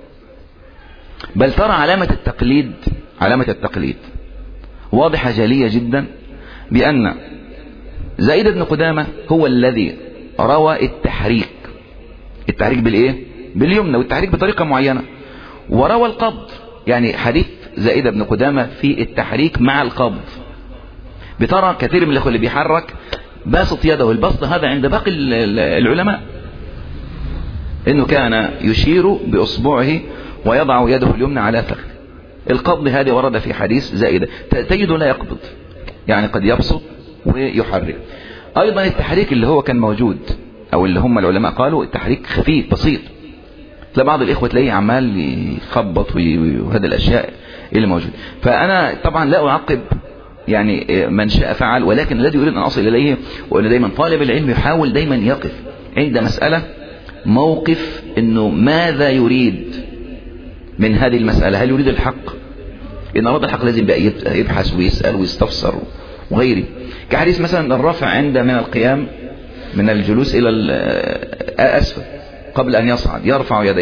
بل ترى علامة التقليد، علامة التقليد واضحة جلية جدا، بأن زائد بن قدامة هو الذي روى التحريك، التحريك بالإيه؟ باليمنى، والتحريك بطريقة معينة. وروى القبض، يعني حديث زائد بن قدامة في التحريك مع القبض. بترى كثير من الأخوة اللي بيحرك باسط يده، البسط هذا عند باقي العلماء إنه كان يشير بأصبعه ويضع يده اليمنى على فخذه. القبض هذه ورد في حديث زائدة، تجد لا يقبض، يعني قد يبسط ويحرك. أيضا التحريك اللي هو كان موجود أو اللي هم العلماء قالوا التحريك خفيف بسيط، لبعض الإخوة تلاقيه عمال يخبط وهذا الأشياء اللي موجود. فأنا طبعا لا أعقب يعني من شاء فعل، ولكن الذي يريد أن أصل إليه وأن دايما طالب العلم يحاول دايما يقف عند مسألة موقف إنه ماذا يريد من هذه المسألة. هل يريد الحق؟ إن أراد الحق لازم بقى يبحث ويسأل ويستفسر وغيره. كحديث مثلا الرفع عند من القيام من الجلوس إلى أسفل قبل أن يصعد يرفع يديه.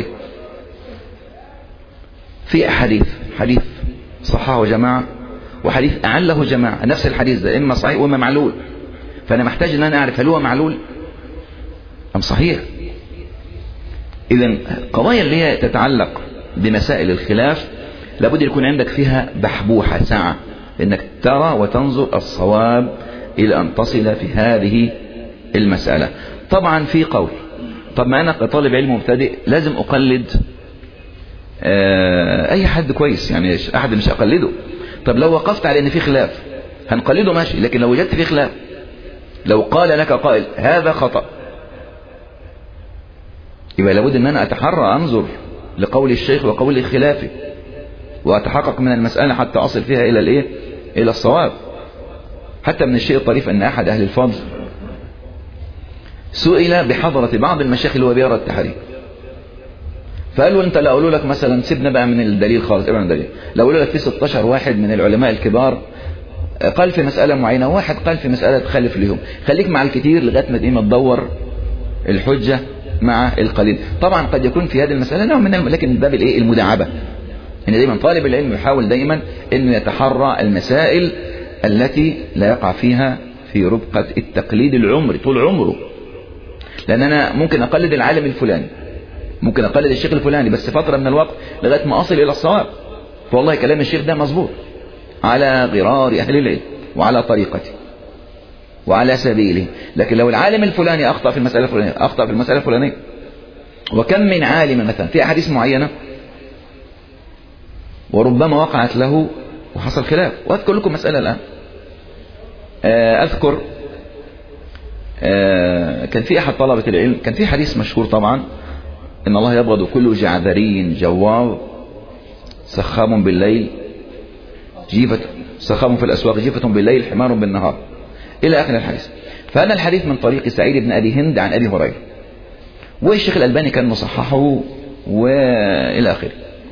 في حديث حديث صححه جماعة وحديث أعله جماعة، نفس الحديث ده إما صحيح وإما معلول، فأنا محتاج أن أنا أعرف هل هو معلول أم صحيح. إذن قضايا اللي هي تتعلق بمسائل الخلاف لابد يكون عندك فيها بحبوحة ساعة، لأنك ترى وتنظر الصواب إلى أن تصل في هذه المسألة. طبعا في قول، طب ما أنا كطالب علم مبتدئ لازم أقلد أي حد كويس، يعني أحد مش أقلده. طب لو وقفت على أن في خلاف هنقلده ماشي، لكن لو وجدت في خلاف، لو قال لك قائل هذا خطأ، يبقى لابد أن أنا أتحرى أنظر لقول الشيخ وقول خلافه وأتحقق من المسألة حتى أصل فيها إلى الإيه؟ إلى الصواب. حتى من الشيء الطريف أن أحد أهل الفضل سئل بحضرة بعض المشايخ اللي هو بيرى التحريم، فقالوا أنت لو أقولوا لك مثلا سيبنا بقى من الدليل خالص، ابن الدليل، لو أقولوا لك في ستة عشر واحد من العلماء الكبار قال في مسألة معينة، واحد قال في مسألة تخلف لهم، خليك مع الكتير لغاية ما ما تدور الحجة مع القليل. طبعا قد يكون في هذه المسألة نوع من الم... لكن باب الايه المداعبة، ان دايما طالب العلم يحاول دايما انه يتحرى المسائل التي لا يقع فيها في ربقة التقليد العمري طول عمره. لان انا ممكن اقلد العالم الفلاني، ممكن اقلد الشيخ الفلاني بس فترة من الوقت لغاية ما اصل الى الصواب، فوالله كلام الشيخ ده مظبوط على غرار اهل العلم وعلى طريقته وعلى سبيله. لكن لو العالم الفلاني أخطأ في المسألة الفلانية أخطأ في المسألة الفلانية، وكم من عالم مثلا في أحاديث معينة وربما وقعت له وحصل خلاف. وأذكر لكم مسألة الآن، أذكر كان في أحد طلبة العلم كان في حديث مشهور طبعا، إن الله يبغض كل جعذري جواب سخام بالليل جيفة، سخام في الأسواق جيفة بالليل حمار بالنهار إلى آخر الحديث. فهذا الحديث من طريق سعيد بن أبي هند عن أبي هريرة، والشيخ الألباني كان مصححه وإلى آخره.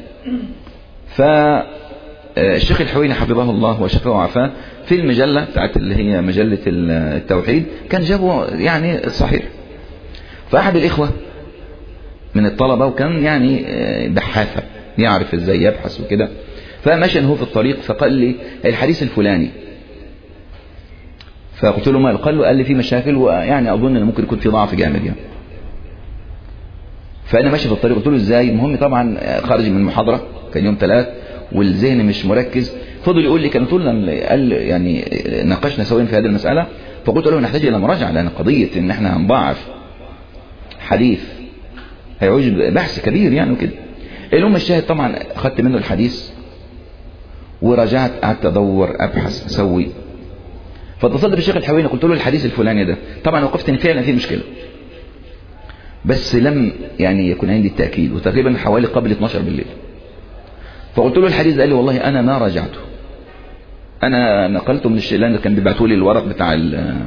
فالشيخ الحويني حفظه الله وشفاه وعافاه في المجلة بتاعت اللي هي مجلة التوحيد كان جابه يعني صحيح. فأحد الإخوة من الطلبة وكان يعني بحاثة يعرف إزاي يبحث وكده، فمشى هو في الطريق فقال لي الحديث الفلاني، فقلت له ما قال له؟ قال لي في مشاكل ويعني أظن أن ممكن يكون في ضعف جامد يعني. فأنا ماشي في الطريق قلت له إزاي؟ المهم طبعا خارج من محاضرة كان يوم ثلاث والذهن مش مركز، فضل يقول لي كان طول قال يعني ناقشنا سويا في هذه المسألة، فقلت له نحتاج إلى مراجعة لأن قضية إن إحنا هنضاعف حديث هيعوز بحث كبير يعني وكده. المهم الشاهد طبعا أخذت منه الحديث ورجعت قعدت أدور أبحث أسوي، فاتصلت بالشيخ الحويني قلت له الحديث الفلاني ده، طبعا وقفت ان فعلا فيه مشكله بس لم يعني يكون عندي التاكيد، وتقريبا حوالي قبل اثناشر بالليل. فقلت له الحديث ده، قال لي والله انا ما راجعته، انا نقلته من الشيء اللي كان بيبعتوا لي الورق بتاع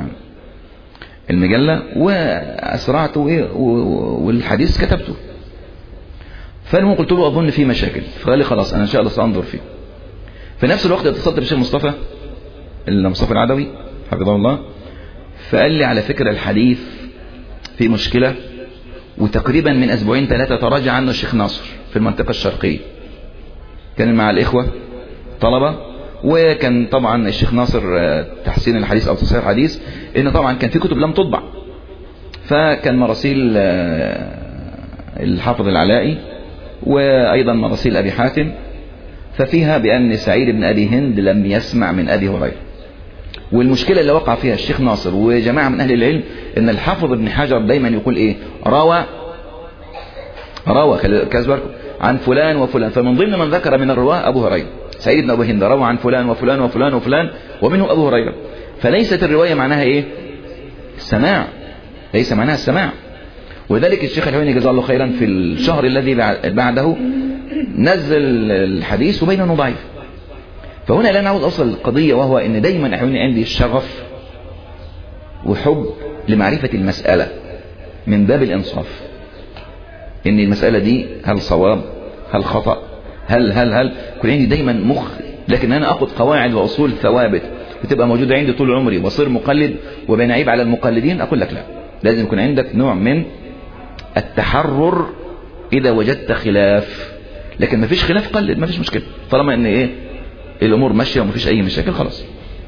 المجله واسرعته والحديث كتبته. فالمهم قلت له اظن فيه مشاكل، فقال لي خلاص انا ان شاء الله سانظر فيه. في نفس الوقت اتصلت بالشيخ مصطفى المصطفى العدوي حفظه الله، فقال لي على فكرة الحديث في مشكلة، وتقريبا من أسبوعين ثلاثة تراجع عنه الشيخ ناصر في المنطقة الشرقية، كان مع الإخوة طلبة، وكان طبعا الشيخ ناصر تحسين الحديث أو تصحيح الحديث إنه طبعا كان في كتب لم تطبع، فكان مراسيل الحافظ العلائي وأيضا مراسيل أبي حاتم، ففيها بأن سعيد بن أبي هند لم يسمع من أبي هريرة. والمشكلة اللي وقع فيها الشيخ ناصر وجماعة من أهل العلم إن الحافظ ابن حجر دايما يقول إيه روى روى كذبركم عن فلان وفلان، فمن ضمن من ذكر من الرواة أبو هريرة، سعيد بن أبي هند روى عن فلان وفلان وفلان وفلان ومنه أبو هريرة، فليست الرواية معناها إيه السماع، ليس معناها السماع. وذلك الشيخ الحويني جزاه الله خيرا في الشهر الذي بعده نزل الحديث وبينه ضعيف. فهنا لا نعود أصل القضية، وهو أن دايما أحياني عندي الشغف وحب لمعرفة المسألة من باب الإنصاف، أن المسألة دي هل صواب هل خطأ هل هل هل كل عندي دايما مخ، لكن أنا أخذ قواعد وأصول ثوابت وتبقى موجودة عندي طول عمري وصير مقلد وبين عيب على المقلدين، أقول لك لا، لازم يكون عندك نوع من التحرر إذا وجدت خلاف، لكن ما فيش خلاف قلد، ما فيش مشكلة طالما ان ايه الامور ماشية وما فيش اي مشاكل خلاص.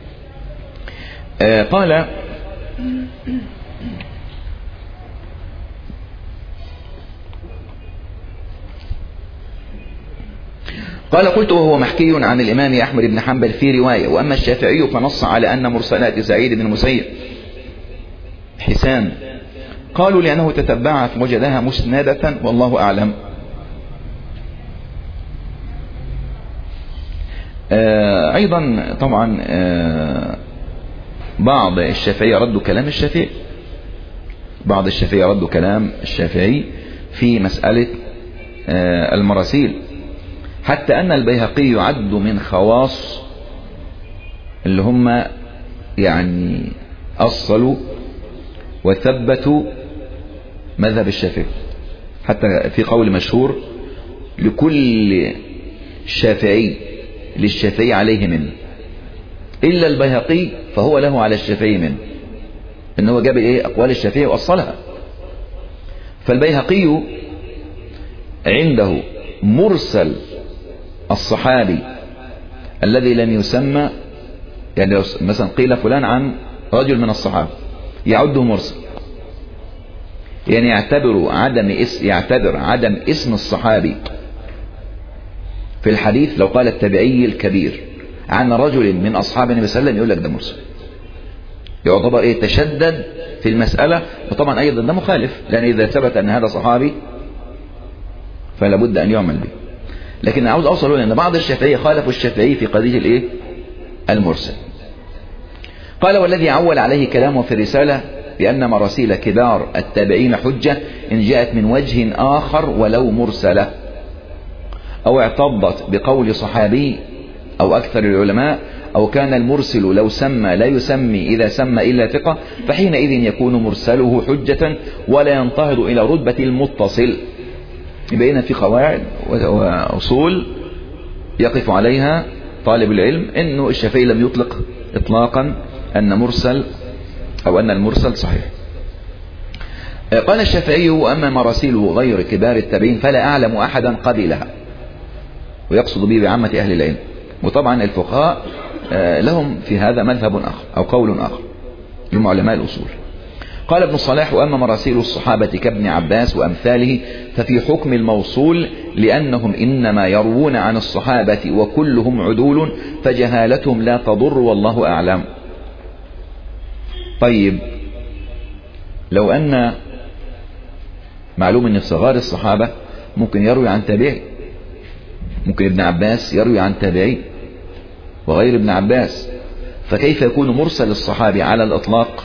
آه قال قال قلت وهو محكي عن الإمام أحمد بن حنبل في رواية، وأما الشافعي فنص على أن مرسلات سعيد بن المسيب حسان، قالوا لأنه تتبعها فوجدها مسندة والله أعلم. آه أيضا طبعا آه بعض الشافعية ردوا كلام الشافعي، بعض الشافعية ردوا كلام الشافعي في مسألة آه المراسيل، حتى أن البيهقي يعد من خواص اللي هم يعني أصلوا وثبتوا مذهب الشافعي، حتى في قول مشهور لكل شافعي للشافعي عليه منه، إلا البيهقي فهو له على الشافعي منه، إنه جاب إيه أقوال الشافعي وأصلها. فالبيهقي عنده مرسل الصحابي الذي لم يسمى، يعني مثلا قيل فلان عن رجل من الصحابة يعده مرسل، يعني يعتبر عدم اسم يعتبر عدم اسم الصحابي في الحديث. لو قال التابعي الكبير عن رجل من أصحاب النبي صلى الله عليه وسلم يقول لك ده مرسل، يعتبر ايه تشدد في المسألة. وطبعا أيضا ده مخالف، لأن إذا ثبت أن هذا صحابي فلا بد أن يعمل به. لكن عاوز أوصل إلى أن بعض الشافعية خالفوا الشافعي في قضية الايه المرسل. قال والذي عول عليه كلامه في الرسالة بأن مراسيل كبار التابعين حجة إن جاءت من وجه آخر ولو مرسلة، أو اعتضت بقول صحابي أو أكثر العلماء، أو كان المرسل لو سمى لا يسمي إذا سمى إلا ثقة، فحينئذ يكون مرسله حجة ولا ينتهض إلى رتبة المتصل. يبقى في قواعد وأصول يقف عليها طالب العلم، إنه الشافعي لم يطلق إطلاقا أن مرسل أو أن المرسل صحيح. قال الشافعي وأما مراسيل غير كبار التابعين فلا أعلم أحدا قبلها، ويقصد به بعامة أهل العلم. وطبعا الفقهاء لهم في هذا مذهب آخر أو قول آخر، هم علماء الأصول. قال ابن الصلاح وأما مراسيل الصحابة كابن عباس وأمثاله ففي حكم الموصول، لأنهم إنما يروون عن الصحابة وكلهم عدول، فجهالتهم لا تضر والله أعلم. طيب لو أن معلوم أن صغار الصحابة ممكن يروي عن تابعي، ممكن ابن عباس يروي عن تابعي وغير ابن عباس، فكيف يكون مرسل الصحابي على الإطلاق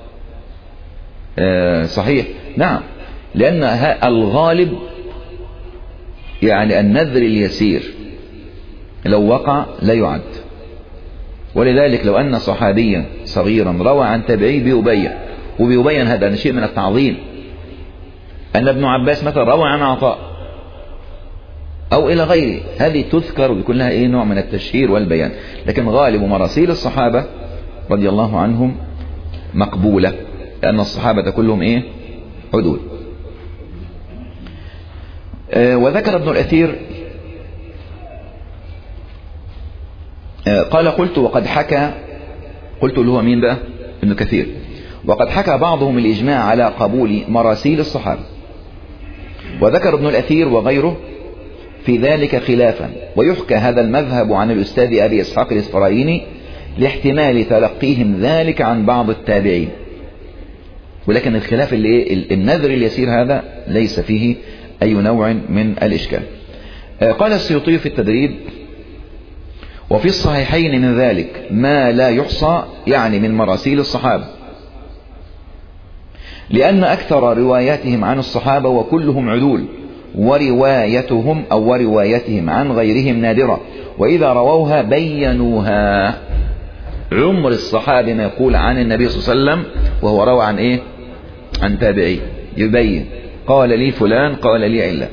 آه صحيح؟ نعم، لأن الغالب يعني النذر اليسير لو وقع لا يعد. ولذلك لو أن صحابيا صغيرا روى عن تابعي بيبين، وبيبين هذا شيء من التعظيم، أن ابن عباس مثلا روى عن عطاء أو إلى غيره، هذه تذكر ويكون لها إيه نوع من التشهير والبيان. لكن غالب مراسيل الصحابة رضي الله عنهم مقبولة، لأن الصحابة كلهم إيه عدول. آه وذكر ابن الأثير آه قال قلت وقد حكى، قلت اللي هو مين بقى؟ ابن كثير. وقد حكى بعضهم الإجماع على قبول مراسيل الصحابة، وذكر ابن الأثير وغيره في ذلك خلافا، ويحكى هذا المذهب عن الأستاذ أبي إسحاق الإسفرايني لاحتمال تلقيهم ذلك عن بعض التابعين. ولكن الخلاف اللي النذر اليسير هذا ليس فيه أي نوع من الإشكال. قال السيوطي في التدريب وفي الصحيحين من ذلك ما لا يحصى، يعني من مراسيل الصحابة، لأن أكثر رواياتهم عن الصحابة وكلهم عدول، وروايتهم أو وروايتهم عن غيرهم نادرة، وإذا رووها بينوها. عمر الصحابي ما يقول عن النبي صلى الله عليه وسلم وهو روى عن إيه؟ عن تابعي، يبين قال لي فلان، قال لي علة،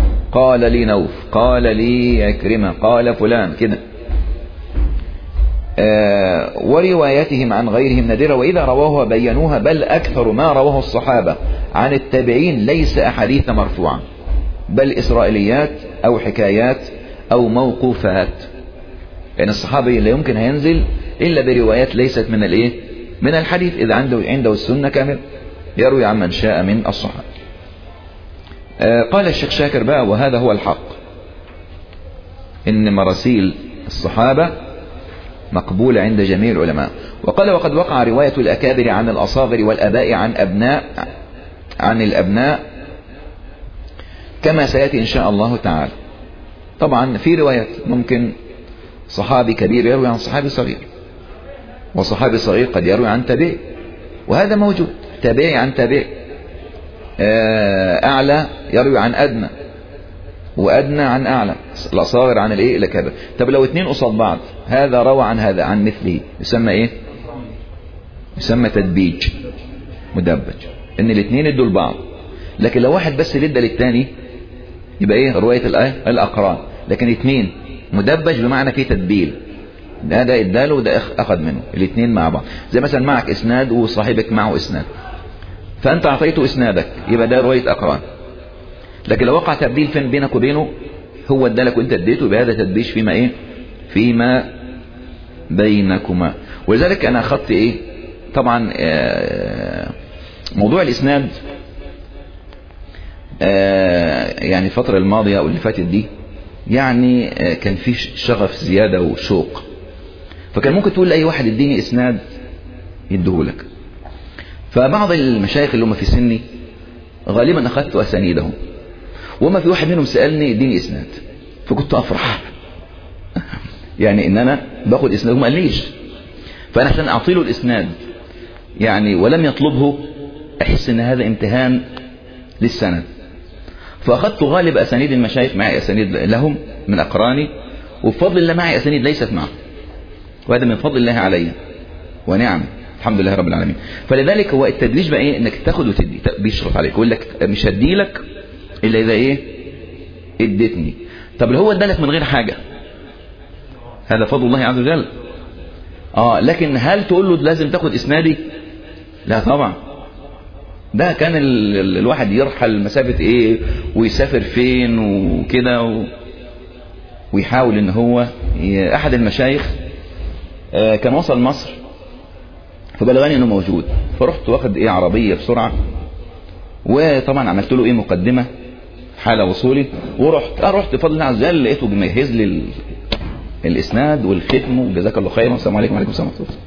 قال لي نوف، قال لي عكرمة، قال فلان كده. ورواياتهم عن غيرهم نادرة، وإذا رووها بينوها، بل أكثر ما رواه الصحابة عن التابعين ليس أحاديث مرفوعة، بل إسرائيليات أو حكايات أو موقوفات. يعني الصحابي لا يمكن هينزل إلا بروايات ليست من الإيه؟ من الحديث، إذا عنده عنده السنة كامل يروي عن من شاء من الصحابة. قال الشيخ شاكر بقى، وهذا هو الحق، إن مراسيل الصحابة مقبولة عند جميع العلماء. وقال وقد وقع رواية الأكابر عن الأصاغر والأباء عن أبناء عن الأبناء كما سيأتي إن شاء الله تعالى. طبعا في روايات ممكن صحابي كبير يروي عن صحابي صغير، وصحابي صغير قد يروي عن تابعي، وهذا موجود، تابعي عن تابعي، أعلى يروي عن أدنى، وأدنى عن أعلى، الأصاغر عن الإيه الأكابر. طب لو اتنين قصاد بعض، هذا روى عن هذا عن مثله، يسمى إيه؟ يسمى تدبيج، مدبج، إن الاثنين ادوا لبعض. لكن لو واحد بس اللي ادى للتاني يبقى إيه؟ رواية الآية الأقران. لكن اثنين مدبج بمعنى فيه تدبيل، ده ده اداله وده أخذ منه، الاثنين مع بعض. زي مثلا معك إسناد وصاحبك معه إسناد، فأنت أعطيته إسنادك، يبقى ده رواية أقران. لكن لو وقع تبديل فين بينك وبينه، هو ادالك وانت اديته، بهذا تدبيج فيما ايه؟ فيما بينكما. ولذلك انا اخذت ايه؟ طبعا موضوع الاسناد يعني الفترة الماضية او اللي فاتت دي يعني كان في شغف زيادة وشوق، فكان ممكن تقول لأي واحد اديني اسناد يديهولك. فبعض المشايخ اللي هم في سني غالبا اخذت اسانيدهم، وما في واحد منهم سألني اديني اسناد، فكنت افرح يعني ان انا باخد اسناد، وما قاليش، فانا عشان اعطي له الاسناد يعني ولم يطلبه، احس ان هذا امتهان للسند. فاخذت غالب اسانيد المشايخ، معي اسانيد لهم من اقراني، وبفضل الله معي اسانيد ليست معه، وهذا من فضل الله علي ونعم، الحمد لله رب العالمين. فلذلك هو التدريج بقى ايه؟ انك تاخد وتدي، بيشرط عليك، يقول لك مش هديلك الا اذا ايه؟ اديتني. طب لو هو ادالك من غير حاجة، هذا فضل الله عز وجل. اه لكن هل تقول له لازم تاخد اسنادي؟ لا طبعا. ده كان ال... ال... الواحد يرحل مسافة ايه ويسافر فين وكده و... ويحاول ان هو ي... احد المشايخ آه كان وصل مصر، فبلغني انه موجود، فرحت واخد ايه عربية بسرعة، وطبعا عملت له ايه مقدمة حال وصولي، ورحت اه رحت بفضل الله عز وجل لقيته بيمهز لي ال... الاسناد والختم، وجزاك الله خيرا والسلام عليكم وعليكم السلام ورحمة الله.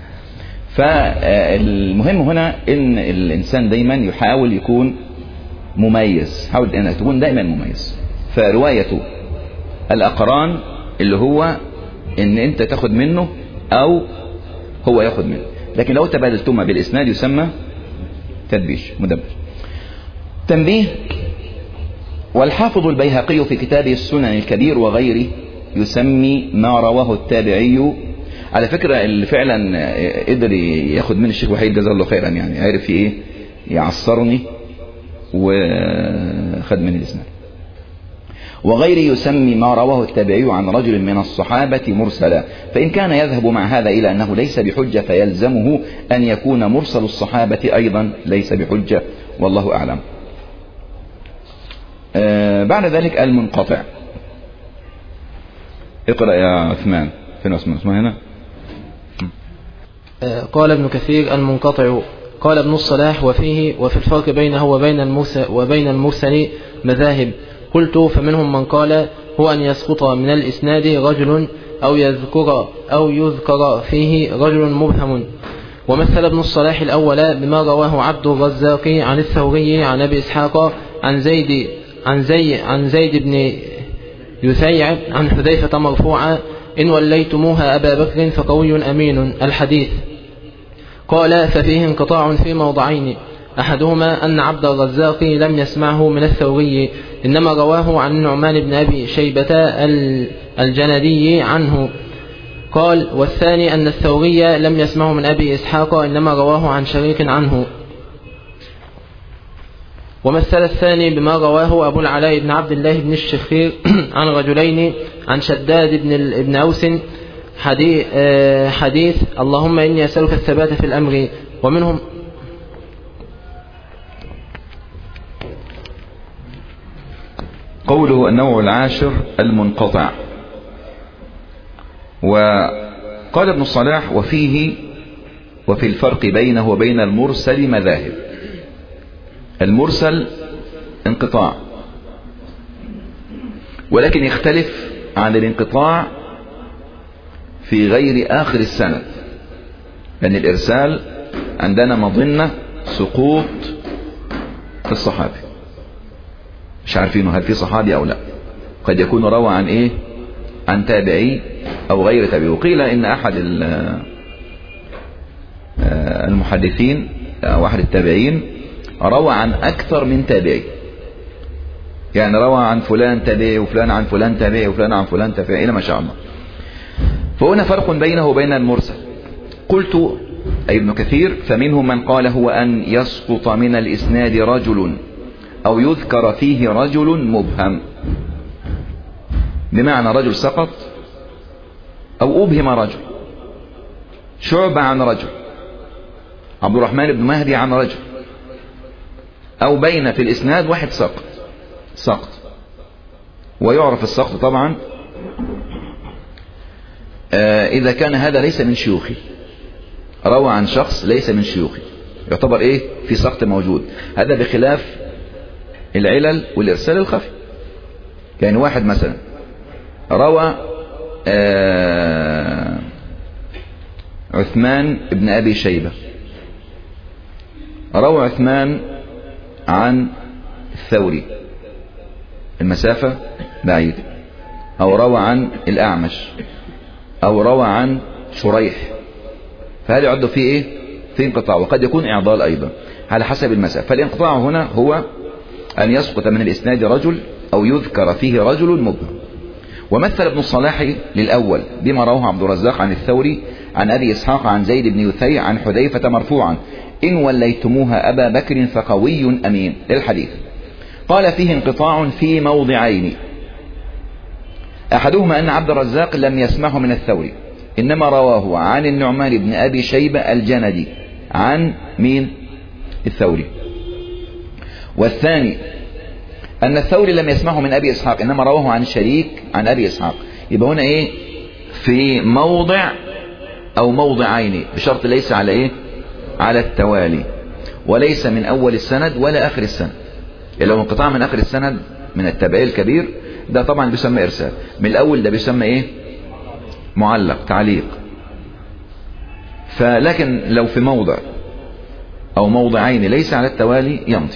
فالمهم هنا ان الانسان دايما يحاول يكون مميز، حاول ان تكون دائما مميز. فروايته الاقران اللي هو ان انت تاخد منه او هو ياخد منه، لكن لو تبادلتما بالاسناد يسمى تدبيج مدبج. تنبيه: والحافظ البيهقي في كتابه السنن الكبير وغيره يسمي ما رواه التابعي. على فكرة اللي فعلا قدر ياخد من الشيخ وحيد جزاه الله خيرا، يعني عارف ايه يعصرني وخد من الاسناد. وغيره يسمي ما رواه التابعي عن رجل من الصحابة مرسلا، فإن كان يذهب مع هذا إلى أنه ليس بحجة فيلزمه أن يكون مرسل الصحابة أيضا ليس بحجة، والله أعلم. آه بعد ذلك المنقطع. اقرأ يا عثمان. فين عثمان؟ عثمان هنا. قال ابن كثير: المنقطع. قال ابن الصلاح: وفيه وفي الفرق بينه وبين المرسل وبين المرسل مذاهب. قلت: فمنهم من قال هو أن يسقط من الإسناد رجل أو يذكر أو يذكر فيه رجل مبهم. ومثل ابن الصلاح الأول بما رواه عبد الرزاق عن الثوري عن أبي إسحاق عن زيد عن زيد عن زيد بن يسيع عن حذيفة مرفوعا: إن وليتموها أبا بكر فقوي أمين الحديث. قال: ففيه انقطاع في موضعين، أحدهما أن عبد الرزاق لم يسمعه من الثوري، إنما رواه عن النعمان بن أبي شيبة الجندي عنه. قال: والثاني أن الثوري لم يسمعه من أبي إسحاق، إنما رواه عن شريك عنه. ومثل الثاني بما رواه أبو العلاء بن عبد الله بن الشخير عن رجلين عن شداد بن, بن أوس حديث, حديث اللهم إني أسألك الثبات في الأمر. ومنهم قوله النوع العاشر المنقطع. وقال ابن الصلاح وفيه وفي الفرق بينه وبين المرسل مذاهب. المرسل انقطاع، ولكن يختلف عن الانقطاع في غير آخر السند، لأن الإرسال عندنا مظنة سقوط الصحابي، مش عارفينه هل في صحابي أو لا، قد يكون روى عن إيه، عن تابعي أو غير تابعي. وقيل إن أحد المحدثين أو أحد التابعين روى عن أكثر من تابعي، يعني روى عن فلان تابعي وفلان عن فلان تابعي وفلان عن فلان تابعي إلى ما شاء الله. فهنا فرق بينه وبين المرسل. قلت أي ابن كثير فمنهم من قال هو أن يسقط من الإسناد رجل أو يذكر فيه رجل مبهم، بمعنى رجل سقط أو أبهم رجل، شعبة عن رجل، عبد الرحمن بن مهدي عن رجل، أو بين في الإسناد واحد سقط سقط ويعرف السقط طبعا آه إذا كان هذا ليس من شيوخي، روى عن شخص ليس من شيوخي، يعتبر إيه، في سقط موجود. هذا بخلاف العلل والإرسال الخفي. يعني واحد مثلا روى آه عثمان بن أبي شيبة، روى عثمان عن الثوري، المسافة بعيدة، أو روى عن الأعمش، أو روى عن شريح، فهذا يعد فيه إيه، في انقطاع، وقد يكون إعضال أيضا على حسب المسافة. فالانقطاع هنا هو أن يسقط من الإسناد رجل أو يذكر فيه رجل مبهم. ومثل ابن الصلاح للأول بما رواه عبد الرزاق عن الثوري عن أبي إسحاق عن زيد بن يثي عن حذيفة مرفوعا إن وليتموها أبا بكر فقوي أمين الحديث. قال فيه انقطاع في موضعين، أحدهما أن عبد الرزاق لم يسمعه من الثوري، إنما رواه عن النعمان بن أبي شيبة الجندي عن مين، الثوري. والثاني أن الثوري لم يسمعه من أبي إسحاق، إنما رواه عن شريك عن أبي إسحاق. يبقى هنا إيه، في موضع أو موضعين، بشرط ليس على إيه، على التوالي، وليس من أول السند ولا آخر السند. لو انقطاع من آخر السند من التابعي الكبير ده طبعا بيسمى إرسال، من الأول ده بيسمى إيه، معلق تعليق. فلكن لو في موضع أو موضعين ليس على التوالي يمضي.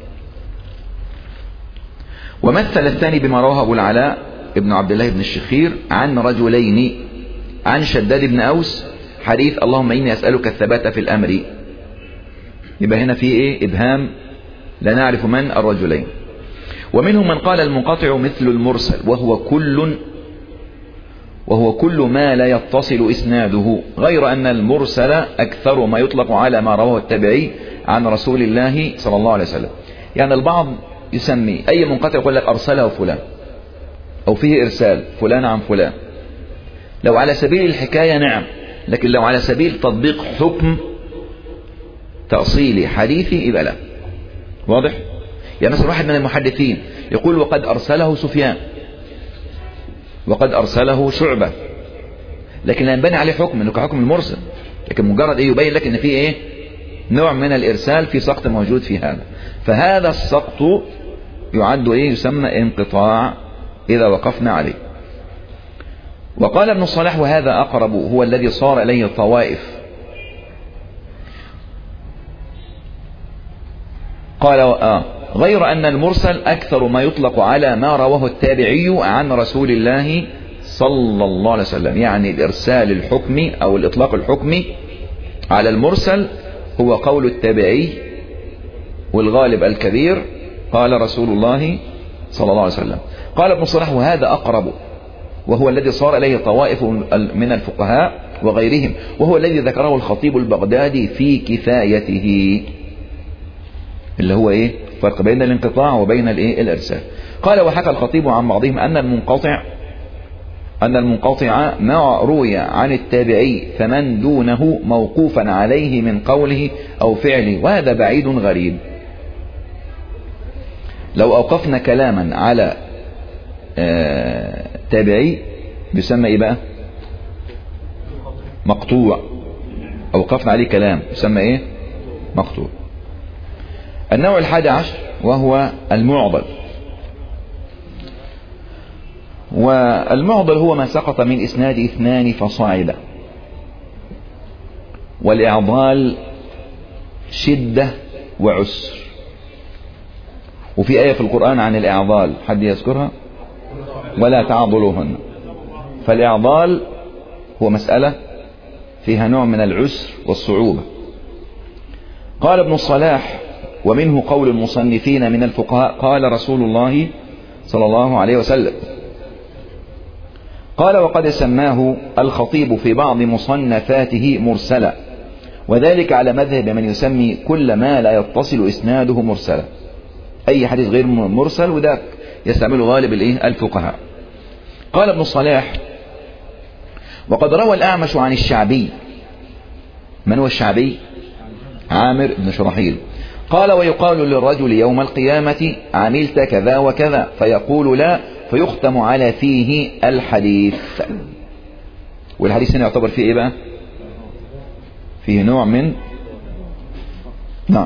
ومثل الثاني بما رواه أبو العلاء ابن عبد الله بن الشخير عن رجلين عن شداد بن أوس حديث اللهم إني أسألك الثبات في الأمر. يبقى هنا في إيه، إبهام، لا نعرف من الرجلين. ومنهم من قال المنقطع مثل المرسل، وهو كل وهو كل ما لا يتصل إسناده، غير أن المرسل أكثر ما يطلق على ما رواه التابعي عن رسول الله صلى الله عليه وسلم. يعني البعض يسمي أي منقطع يقول لك أرسله فلان، أو فيه إرسال فلان عن فلان، لو على سبيل الحكاية نعم، لكن لو على سبيل تطبيق حكم تأصيلي حديثي يبقى لا. واضح؟ يعني مثلا واحد من المحدثين يقول وقد أرسله سفيان، وقد أرسله شعبة، لكن لا ينبني عليه حكم انه كحكم المرسل، لكن مجرد ايه، يبين لك ان في ايه، نوع من الإرسال، في سقط موجود في هذا. فهذا السقط يعد ايه، يسمى انقطاع إذا وقفنا عليه. وقال ابن الصلاح وهذا أقرب، هو الذي صار إليه الطوائف. قال آه غير أن المرسل أكثر ما يطلق على ما رواه التابعي عن رسول الله صلى الله عليه وسلم. يعني الإرسال الحكمي أو الإطلاق الحكمي على المرسل هو قول التابعي، والغالب الكبير قال رسول الله صلى الله عليه وسلم. قال ابن صلاح وهذا أقرب، وهو الذي صار إليه طوائف من الفقهاء وغيرهم، وهو الذي ذكره الخطيب البغدادي في كفايته، اللي هو إيه، فرق بين الانقطاع وبين الإيه، الإرسال. قال وحكى الخطيب عن بعضهم أن المنقطع أن المنقطع ما روي عن التابعي فمن دونه موقوفا عليه من قوله أو فعله، وهذا بعيد غريب. لو أوقفنا كلاما على آه تابعي يسمى إيه بقى؟ مقطوع. أوقفنا عليه كلام يسمى إيه؟ مقطوع. النوع الحادي عشر وهو المعضل. والمعضل هو ما سقط من إسناد اثنان فصاعدا، والإعضال شدة وعسر. وفي آية في القرآن عن الإعضال، حد يذكرها؟ ولا تعضلوهن. فالإعضال هو مسألة فيها نوع من العسر والصعوبة. قال ابن الصلاح: ومنه قول المصنفين من الفقهاء قال رسول الله صلى الله عليه وسلم. قال: وقد سماه الخطيب في بعض مصنفاته مرسلا، وذلك على مذهب من يسمي كل ما لا يتصل إسناده مرسلا، أي حديث غير مرسل، وذاك يستعمله غالب الفقهاء. قال ابن الصلاح: وقد روى الأعمش عن الشعبي. من هو الشعبي؟ عامر بن شرحيل. قال: ويقال للرجل يوم القيامة عملت كذا وكذا، فيقول لا، فيختم على فيه الحديث. والحديث هنا يعتبر فيه ايه بقى؟ فيه نوع من نعم.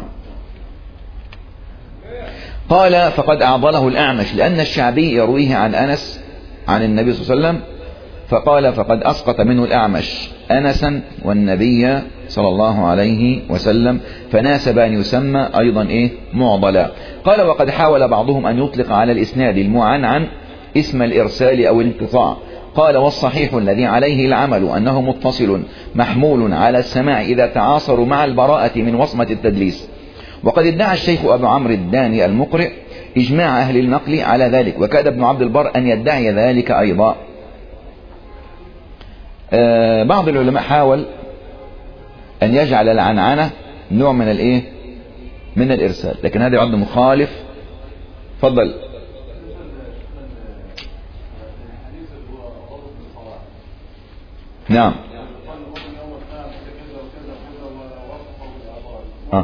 قال: فقد أعضله الأعمش لأن الشعبي يرويه عن أنس عن النبي صلى الله عليه وسلم، فقال: فقد أسقط منه الأعمش أنسا والنبي صلى الله عليه وسلم، فناسب أن يسمى أيضا إيه؟ معضلا. قال: وقد حاول بعضهم أن يطلق على الإسناد المعنعن اسم الإرسال أو الانقطاع. قال: والصحيح الذي عليه العمل أنه متصل محمول على السماع إذا تعاصروا مع البراءة من وصمة التدليس. وقد ادعى الشيخ أبو عمرو الداني المقرئ إجماع أهل النقل على ذلك، وكاد ابن عبد البر أن يدعي ذلك أيضا. آه بعض العلماء حاول أن يجعل العنعنة نوع من الإيه؟ من الإرسال، لكن هذا يعد مخالف. فضل. نعم. آه.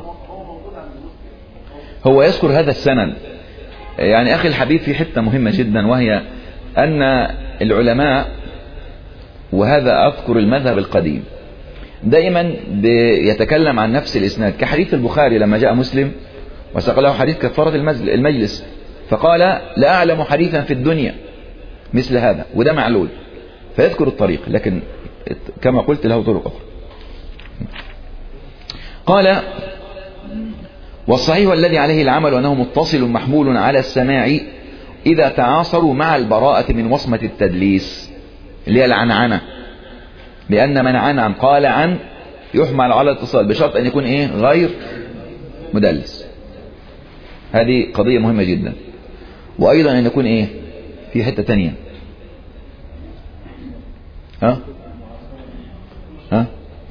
هو يذكر هذا السند. يعني أخي الحبيب في حتة مهمة جدا، وهي أن العلماء، وهذا أذكر المذهب القديم، دائما يتكلم عن نفس الإسناد، كحديث البخاري لما جاء مسلم وساق له حديث كفارة المجلس، فقال: لا أعلم حديثا في الدنيا مثل هذا، وده معلول، فيذكر الطريق، لكن كما قلت له طرق أخرى. قال: والصحيح الذي عليه العمل أنه متصل محمول على السماع إذا تعاصروا مع البراءة من وصمة التدليس، اللي هي العنعنة، لأن من عنعن قال عن يحمل على الاتصال بشرط أن يكون إيه؟ غير مدلس. هذه قضية مهمة جدا. وأيضا أن يكون إيه؟ في حتة تانية. ها؟ ها؟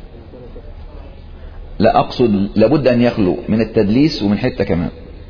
لا أقصد لابد أن يخلو من التدليس ومن حتة كمان.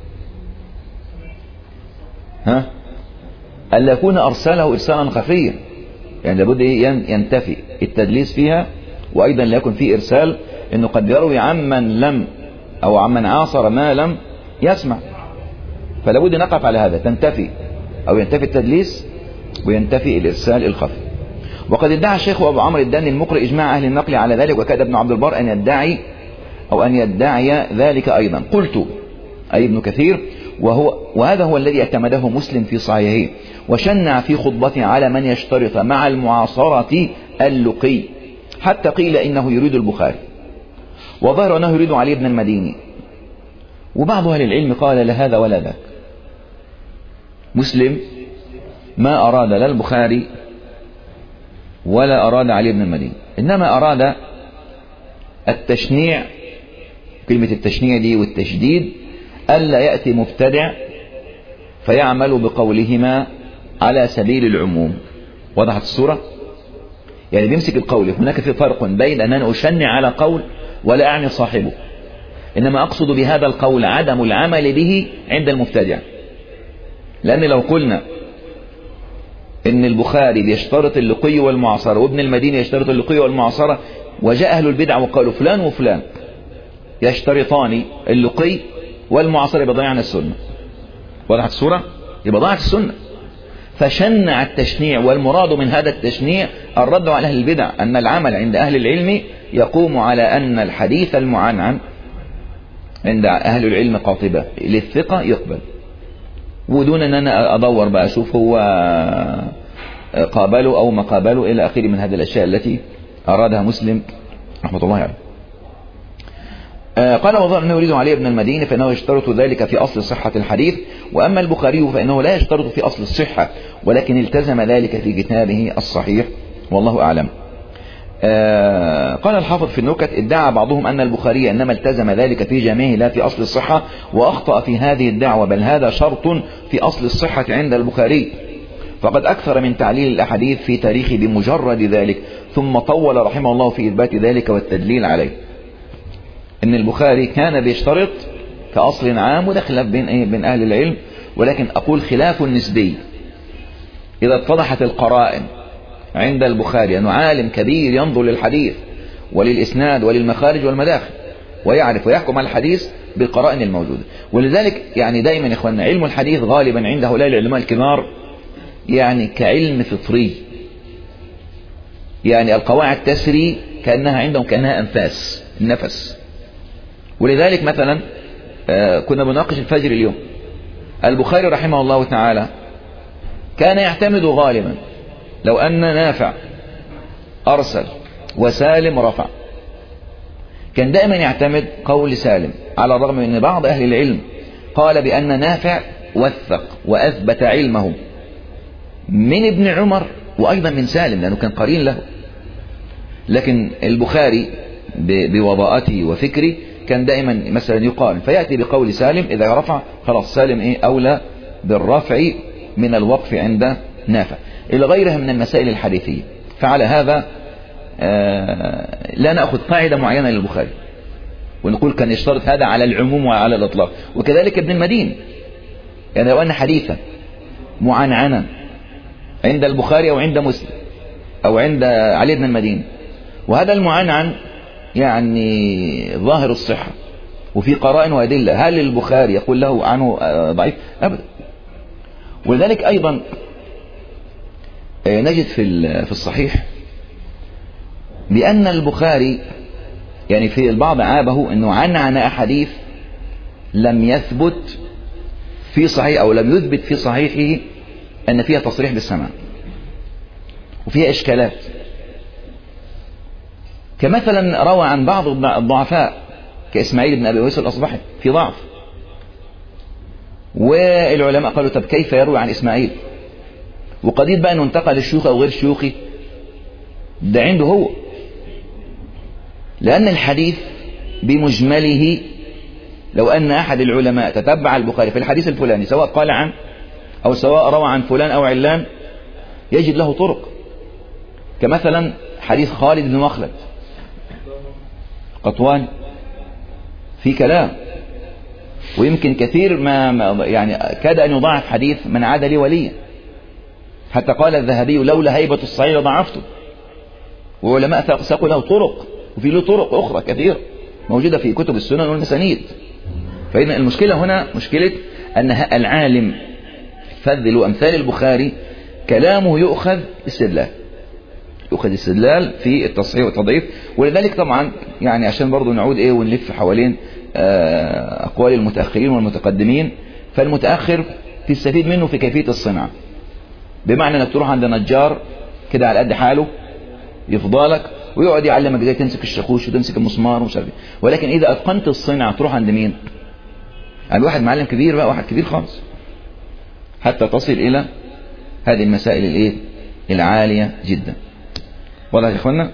ها؟ ألا يكون أرسله إرسالا خفيا، يعني لابد ينتفي التدليس فيها، وأيضا لا يكون فيه إرسال إنه قد يروي عمن لم أو عمن عاصر ما لم يسمع، فلابد نقف على هذا، تنتفي أو ينتفي التدليس وينتفي الإرسال الخفي. وقد ادعى الشيخ أبو عمرو الداني المقرئ إجماع أهل النقل على ذلك، وكاد ابن عبد البر أن يدعي أو أن يدعي ذلك أيضا. قلت أي ابن كثير، وهو وهذا هو الذي اعتمده مسلم في صحيحه، وشنع في خطبته على من يشترط مع المعاصرة اللقي، حتى قيل إنه يريد البخاري، وظهر أنه يريد علي بن المديني، وبعض أهل العلم قال لا هذا ولا ذاك. مسلم ما أراد لا البخاري ولا أراد علي بن المديني، إنما أراد التشنيع. كلمة التشنيع دي والتشديد ألا يأتي مبتدع فيعمل بقولهما على سبيل العموم. وضحت الصورة؟ يعني بيمسك القول. هناك في فرق بين أن أنا أشنع على قول ولا أعني صاحبه، إنما أقصد بهذا القول عدم العمل به عند المبتدع. لأن لو قلنا ان البخاري بيشترط اللقي والمعاصرة وابن المديني يشترط اللقي والمعاصرة، وجاء اهل البدع وقالوا فلان وفلان يشترطان اللقي والمعاصرة، يبقى ضيعنا السنة. وضحت الصورة؟ يبقى ضاعت السنة. فشنع التشنيع، والمراد من هذا التشنيع الرد على أهل البدع، أن العمل عند أهل العلم يقوم على أن الحديث المعنعن عند أهل العلم قاطبة للثقة يقبل، ودون أن أنا أدور بقى أشوف هو قابله أو ما قابله إلى آخره من هذه الأشياء التي أرادها مسلم رحمة الله عليه. قال وظهر أنه يريد علي بن المديني فإنه يشترط ذلك في أصل صحة الحديث، وأما البخاري فإنه لا يشترط في أصل الصحة، ولكن التزم ذلك في كتابه الصحيح، والله أعلم. قال الحافظ في النكت: ادعى بعضهم أن البخاري إنما التزم ذلك في جامعه لا في أصل الصحة، وأخطأ في هذه الدعوة، بل هذا شرط في أصل الصحة عند البخاري، فقد أكثر من تعليل الأحاديث في تاريخه بمجرد ذلك، ثم طول رحمه الله في إثبات ذلك والتدليل عليه. ان البخاري كان بيشترط كأصل عام، وده خلاف بين ايه بين اهل العلم، ولكن اقول خلاف نسبي. اذا اتضحت القرائن عند البخاري انه عالم كبير ينظر للحديث وللاسناد وللمخارج والمداخل، ويعرف ويحكم على الحديث بالقرائن الموجودة. ولذلك يعني دايما يا اخواننا علم الحديث غالبا عند هؤلاء العلماء الكبار يعني كعلم فطري، يعني القواعد تسري كأنها عندهم كأنها أنفاس النفس. ولذلك مثلا كنا بنناقش الفجر اليوم، البخاري رحمه الله تعالى كان يعتمد غالبا لو أن نافع أرسل وسالم رفع، كان دائما يعتمد قول سالم، على الرغم من أن بعض أهل العلم قال بأن نافع وثق وأثبت علمه من ابن عمر وأيضا من سالم لأنه كان قرين له. لكن البخاري بوضاءته وفكره كان دائما مثلا يقال فيأتي بقول سالم، إذا رفع خلاص سالم إيه أولى بالرفع من الوقف عند نافع، إلى غيرها من المسائل الحديثية. فعلى هذا آه لا نأخذ قاعدة معينة للبخاري ونقول كان يشترط هذا على العموم وعلى الإطلاق. وكذلك ابن المدين، يعني لو أن حديثا معنعنا عند البخاري أو عند مسلم أو عند علي بن المدين، وهذا المعنعن يعني ظاهر الصحة وفي قرائن وأدلة، هل البخاري يقول له عنه ضعيف؟ أبدا. ولذلك أيضا نجد في في الصحيح بأن البخاري يعني في البعض عابه أنه عنعن أحاديث لم يثبت في صحيح أو لم يثبت في صحيحه أن فيها تصريح بالسماع وفيها إشكالات، كمثلا روى عن بعض الضعفاء كإسماعيل بن أبي ويس الأصبحي في ضعف، والعلماء قالوا طب كيف يروي عن إسماعيل؟ وقضية بقى أنه انتقل للشيوخ أو غير شيوخي ده عنده هو، لأن الحديث بمجمله لو أن أحد العلماء تتبع البخاري في الحديث الفلاني سواء قال عن أو سواء روى عن فلان أو علان يجد له طرق، كمثلا حديث خالد بن مخلد قطوان في كلام، ويمكن كثير ما يعني كاد أن يضاعف حديث من عاد لي وليا، حتى قال الذهبي لولا هيبة الصحيح لضعفته. وعلماء ساقوا له طرق، وفي له طرق أخرى كثيرة موجودة في كتب السنن والمسانيد. فإن المشكلة هنا مشكلة أن العالم فذل وأمثال البخاري كلامه يؤخذ استدلال يؤخذ استدلال في التصحيح والتضعيف. ولذلك طبعا يعني عشان برضو نعود ايه ونلف حوالين أقوال المتأخرين والمتقدمين، فالمتأخر تستفيد منه في كيفية الصناعة، بمعنى انك تروح عند نجار كده على قد حاله يفضلك ويقعد يعلمك ازاي تمسك الشاكوش وتمسك المسمار ومش عارف ايه. ولكن اذا اتقنت الصناعة تروح عند مين؟ عند واحد معلم كبير بقى، واحد كبير خالص، حتى تصل الى هذه المسائل الايه العالية جدا. واضح يا اخوانا؟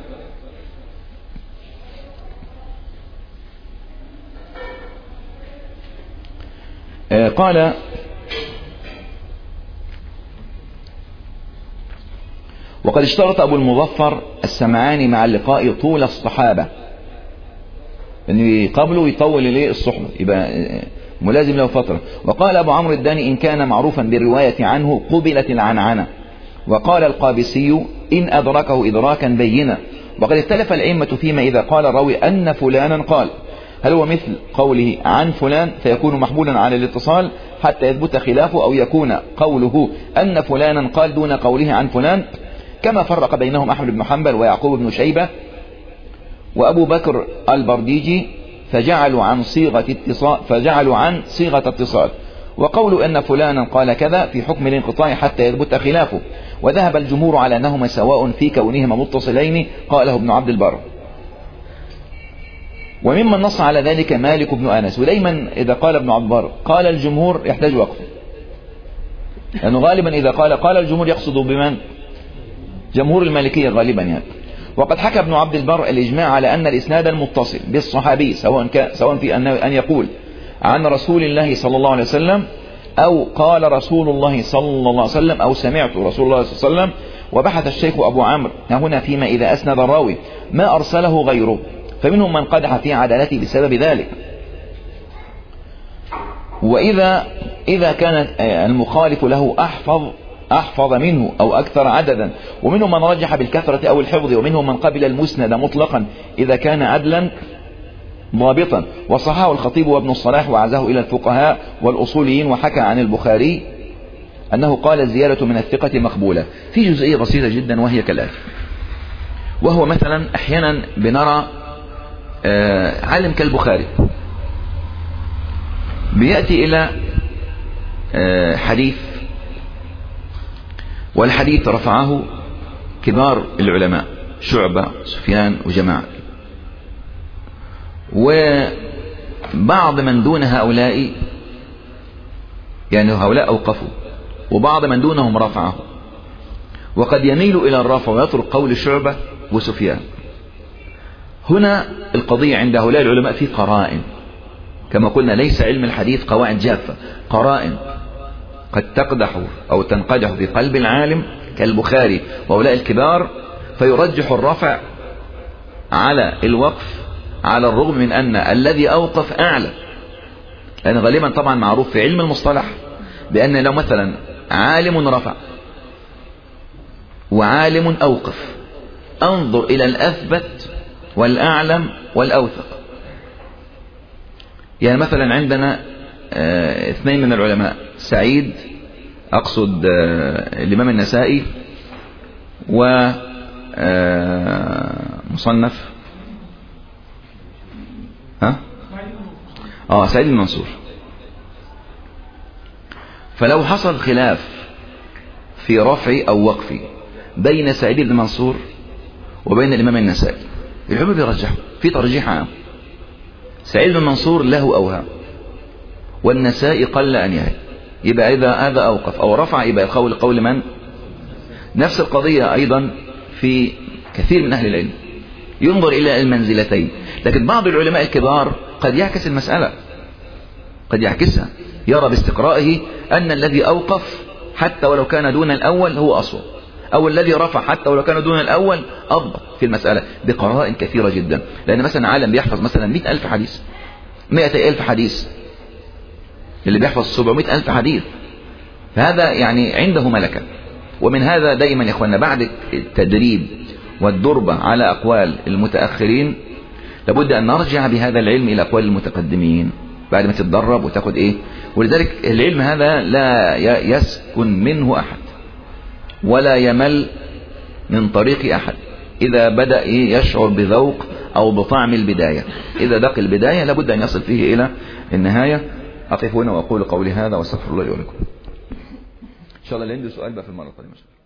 آه قال وقد اشترط أبو المظفر السمعاني مع اللقاء طول الصحابة، أنه قبله يطول إليه الصحبة يبقى ملازم له فترة. وقال أبو عمرو الداني إن كان معروفا بالرواية عنه قبلت العنعنة، وقال القابسي إن أدركه إدراكا بينا. وقد اختلف الأئمة فيما إذا قال الراوي أن فلانا قال، هل هو مثل قوله عن فلان فيكون محمولا على الاتصال حتى يثبت خلافه، أو يكون قوله أن فلانا قال دون قوله عن فلان، كما فرق بينهم أحمد بن حنبل ويعقوب بن شيبة وأبو بكر البرديجي، فجعلوا عن صيغة اتصال فجعلوا عن صيغة اتصال، وقول أن فلانا قال كذا في حكم الانقطاع حتى يثبت خلافه. وذهب الجمهور على أنهما سواء في كونهما متصلين، قاله ابن عبد البر. وممن نص على ذلك مالك بن أنس. ودايما إذا قال ابن عبد البر قال الجمهور يحتاج وقفه، لأنه غالبا إذا قال قال الجمهور يقصد بمن؟ جمهور المالكية غالبا يعني. وقد حكى ابن عبد البر الإجماع على أن الإسناد المتصل بالصحابي سواء كان سواء في أن يقول عن رسول الله صلى الله عليه وسلم، أو قال رسول الله صلى الله عليه وسلم، أو سمعت رسول الله صلى الله عليه وسلم. وبحث الشيخ أبو عمرو هنا فيما إذا أسند الراوي ما أرسله غيره، فمنهم من قدح في عدالته بسبب ذلك. وإذا إذا كان المخالف له أحفظ أحفظ منه أو أكثر عددا، ومنهم من رجح بالكثرة أو الحفظ، ومنهم من قبل المسند مطلقا إذا كان عدلا ضابطا. وصححه الخطيب وابن الصلاح وعزاه إلى الفقهاء والأصوليين. وحكى عن البخاري أنه قال الزيادة من الثقة مقبولة في جزئية بسيطة جدا، وهي كالآتي. وهو مثلا أحيانا بنرى عالم كالبخاري بيأتي إلى حديث، والحديث رفعه كبار العلماء شعبة سفيان وجماعة، وبعض من دون هؤلاء يعني هؤلاء أوقفوا، وبعض من دونهم رفعه، وقد يميل إلى الرفع ويترك قول شعبة وسفيان. هنا القضية عند هؤلاء العلماء في قرائن، كما قلنا ليس علم الحديث قواعد جافة، قرائن قد تقدح أو تنقدح في قلب العالم كالبخاري وهؤلاء الكبار، فيرجح الرفع على الوقف، على الرغم من أن الذي أوقف أعلى. لأن غالبا طبعا معروف في علم المصطلح بأن لو مثلا عالم رفع وعالم أوقف، أنظر إلى الأثبت والأعلم والأوثق. يعني مثلا عندنا اه اثنين من العلماء، سعيد أقصد اه الإمام النسائي، ومصنف ها اه سعيد المنصور. فلو حصل خلاف في رفع أو وقف بين سعيد بن منصور وبين الإمام النسائي، العلماء بيرجحوا في ترجيح عام. سعيد بن منصور له أوهام والنسائي قل أن يهي، يبقى إذا هذا أوقف أو رفع يبقى القول قول من؟ نفس القضية أيضا في كثير من أهل العلم، ينظر إلى المنزلتين. لكن بعض العلماء الكبار قد يعكس المسألة، قد يعكسها، يرى باستقرائه أن الذي أوقف حتى ولو كان دون الأول هو أصوب، أو الذي رفع حتى ولو كان دون الأول أضبط في المسألة، بقرائن كثيرة جدا. لأن مثلا عالم بيحفظ مثلا مئة ألف حديث، مئة ألف حديث، اللي بيحفظ سبعمائة ألف حديث، فهذا يعني عنده ملكة. ومن هذا دائما يا أخوانا بعد التدريب والدربة على أقوال المتأخرين لابد أن نرجع بهذا العلم إلى أقوال المتقدمين بعد ما تتدرب وتاخد إيه. ولذلك العلم هذا لا يسكن منه أحد ولا يمل من طريق أحد إذا بدأ يشعر بذوق أو بطعم البداية. إذا دق البداية لابد أن يصل فيه إلى النهاية. أقف هنا وأقول قولي هذا واستغفر الله لي ولكم. إن شاء الله اللي عنده سؤال بقى في المرة القادمة.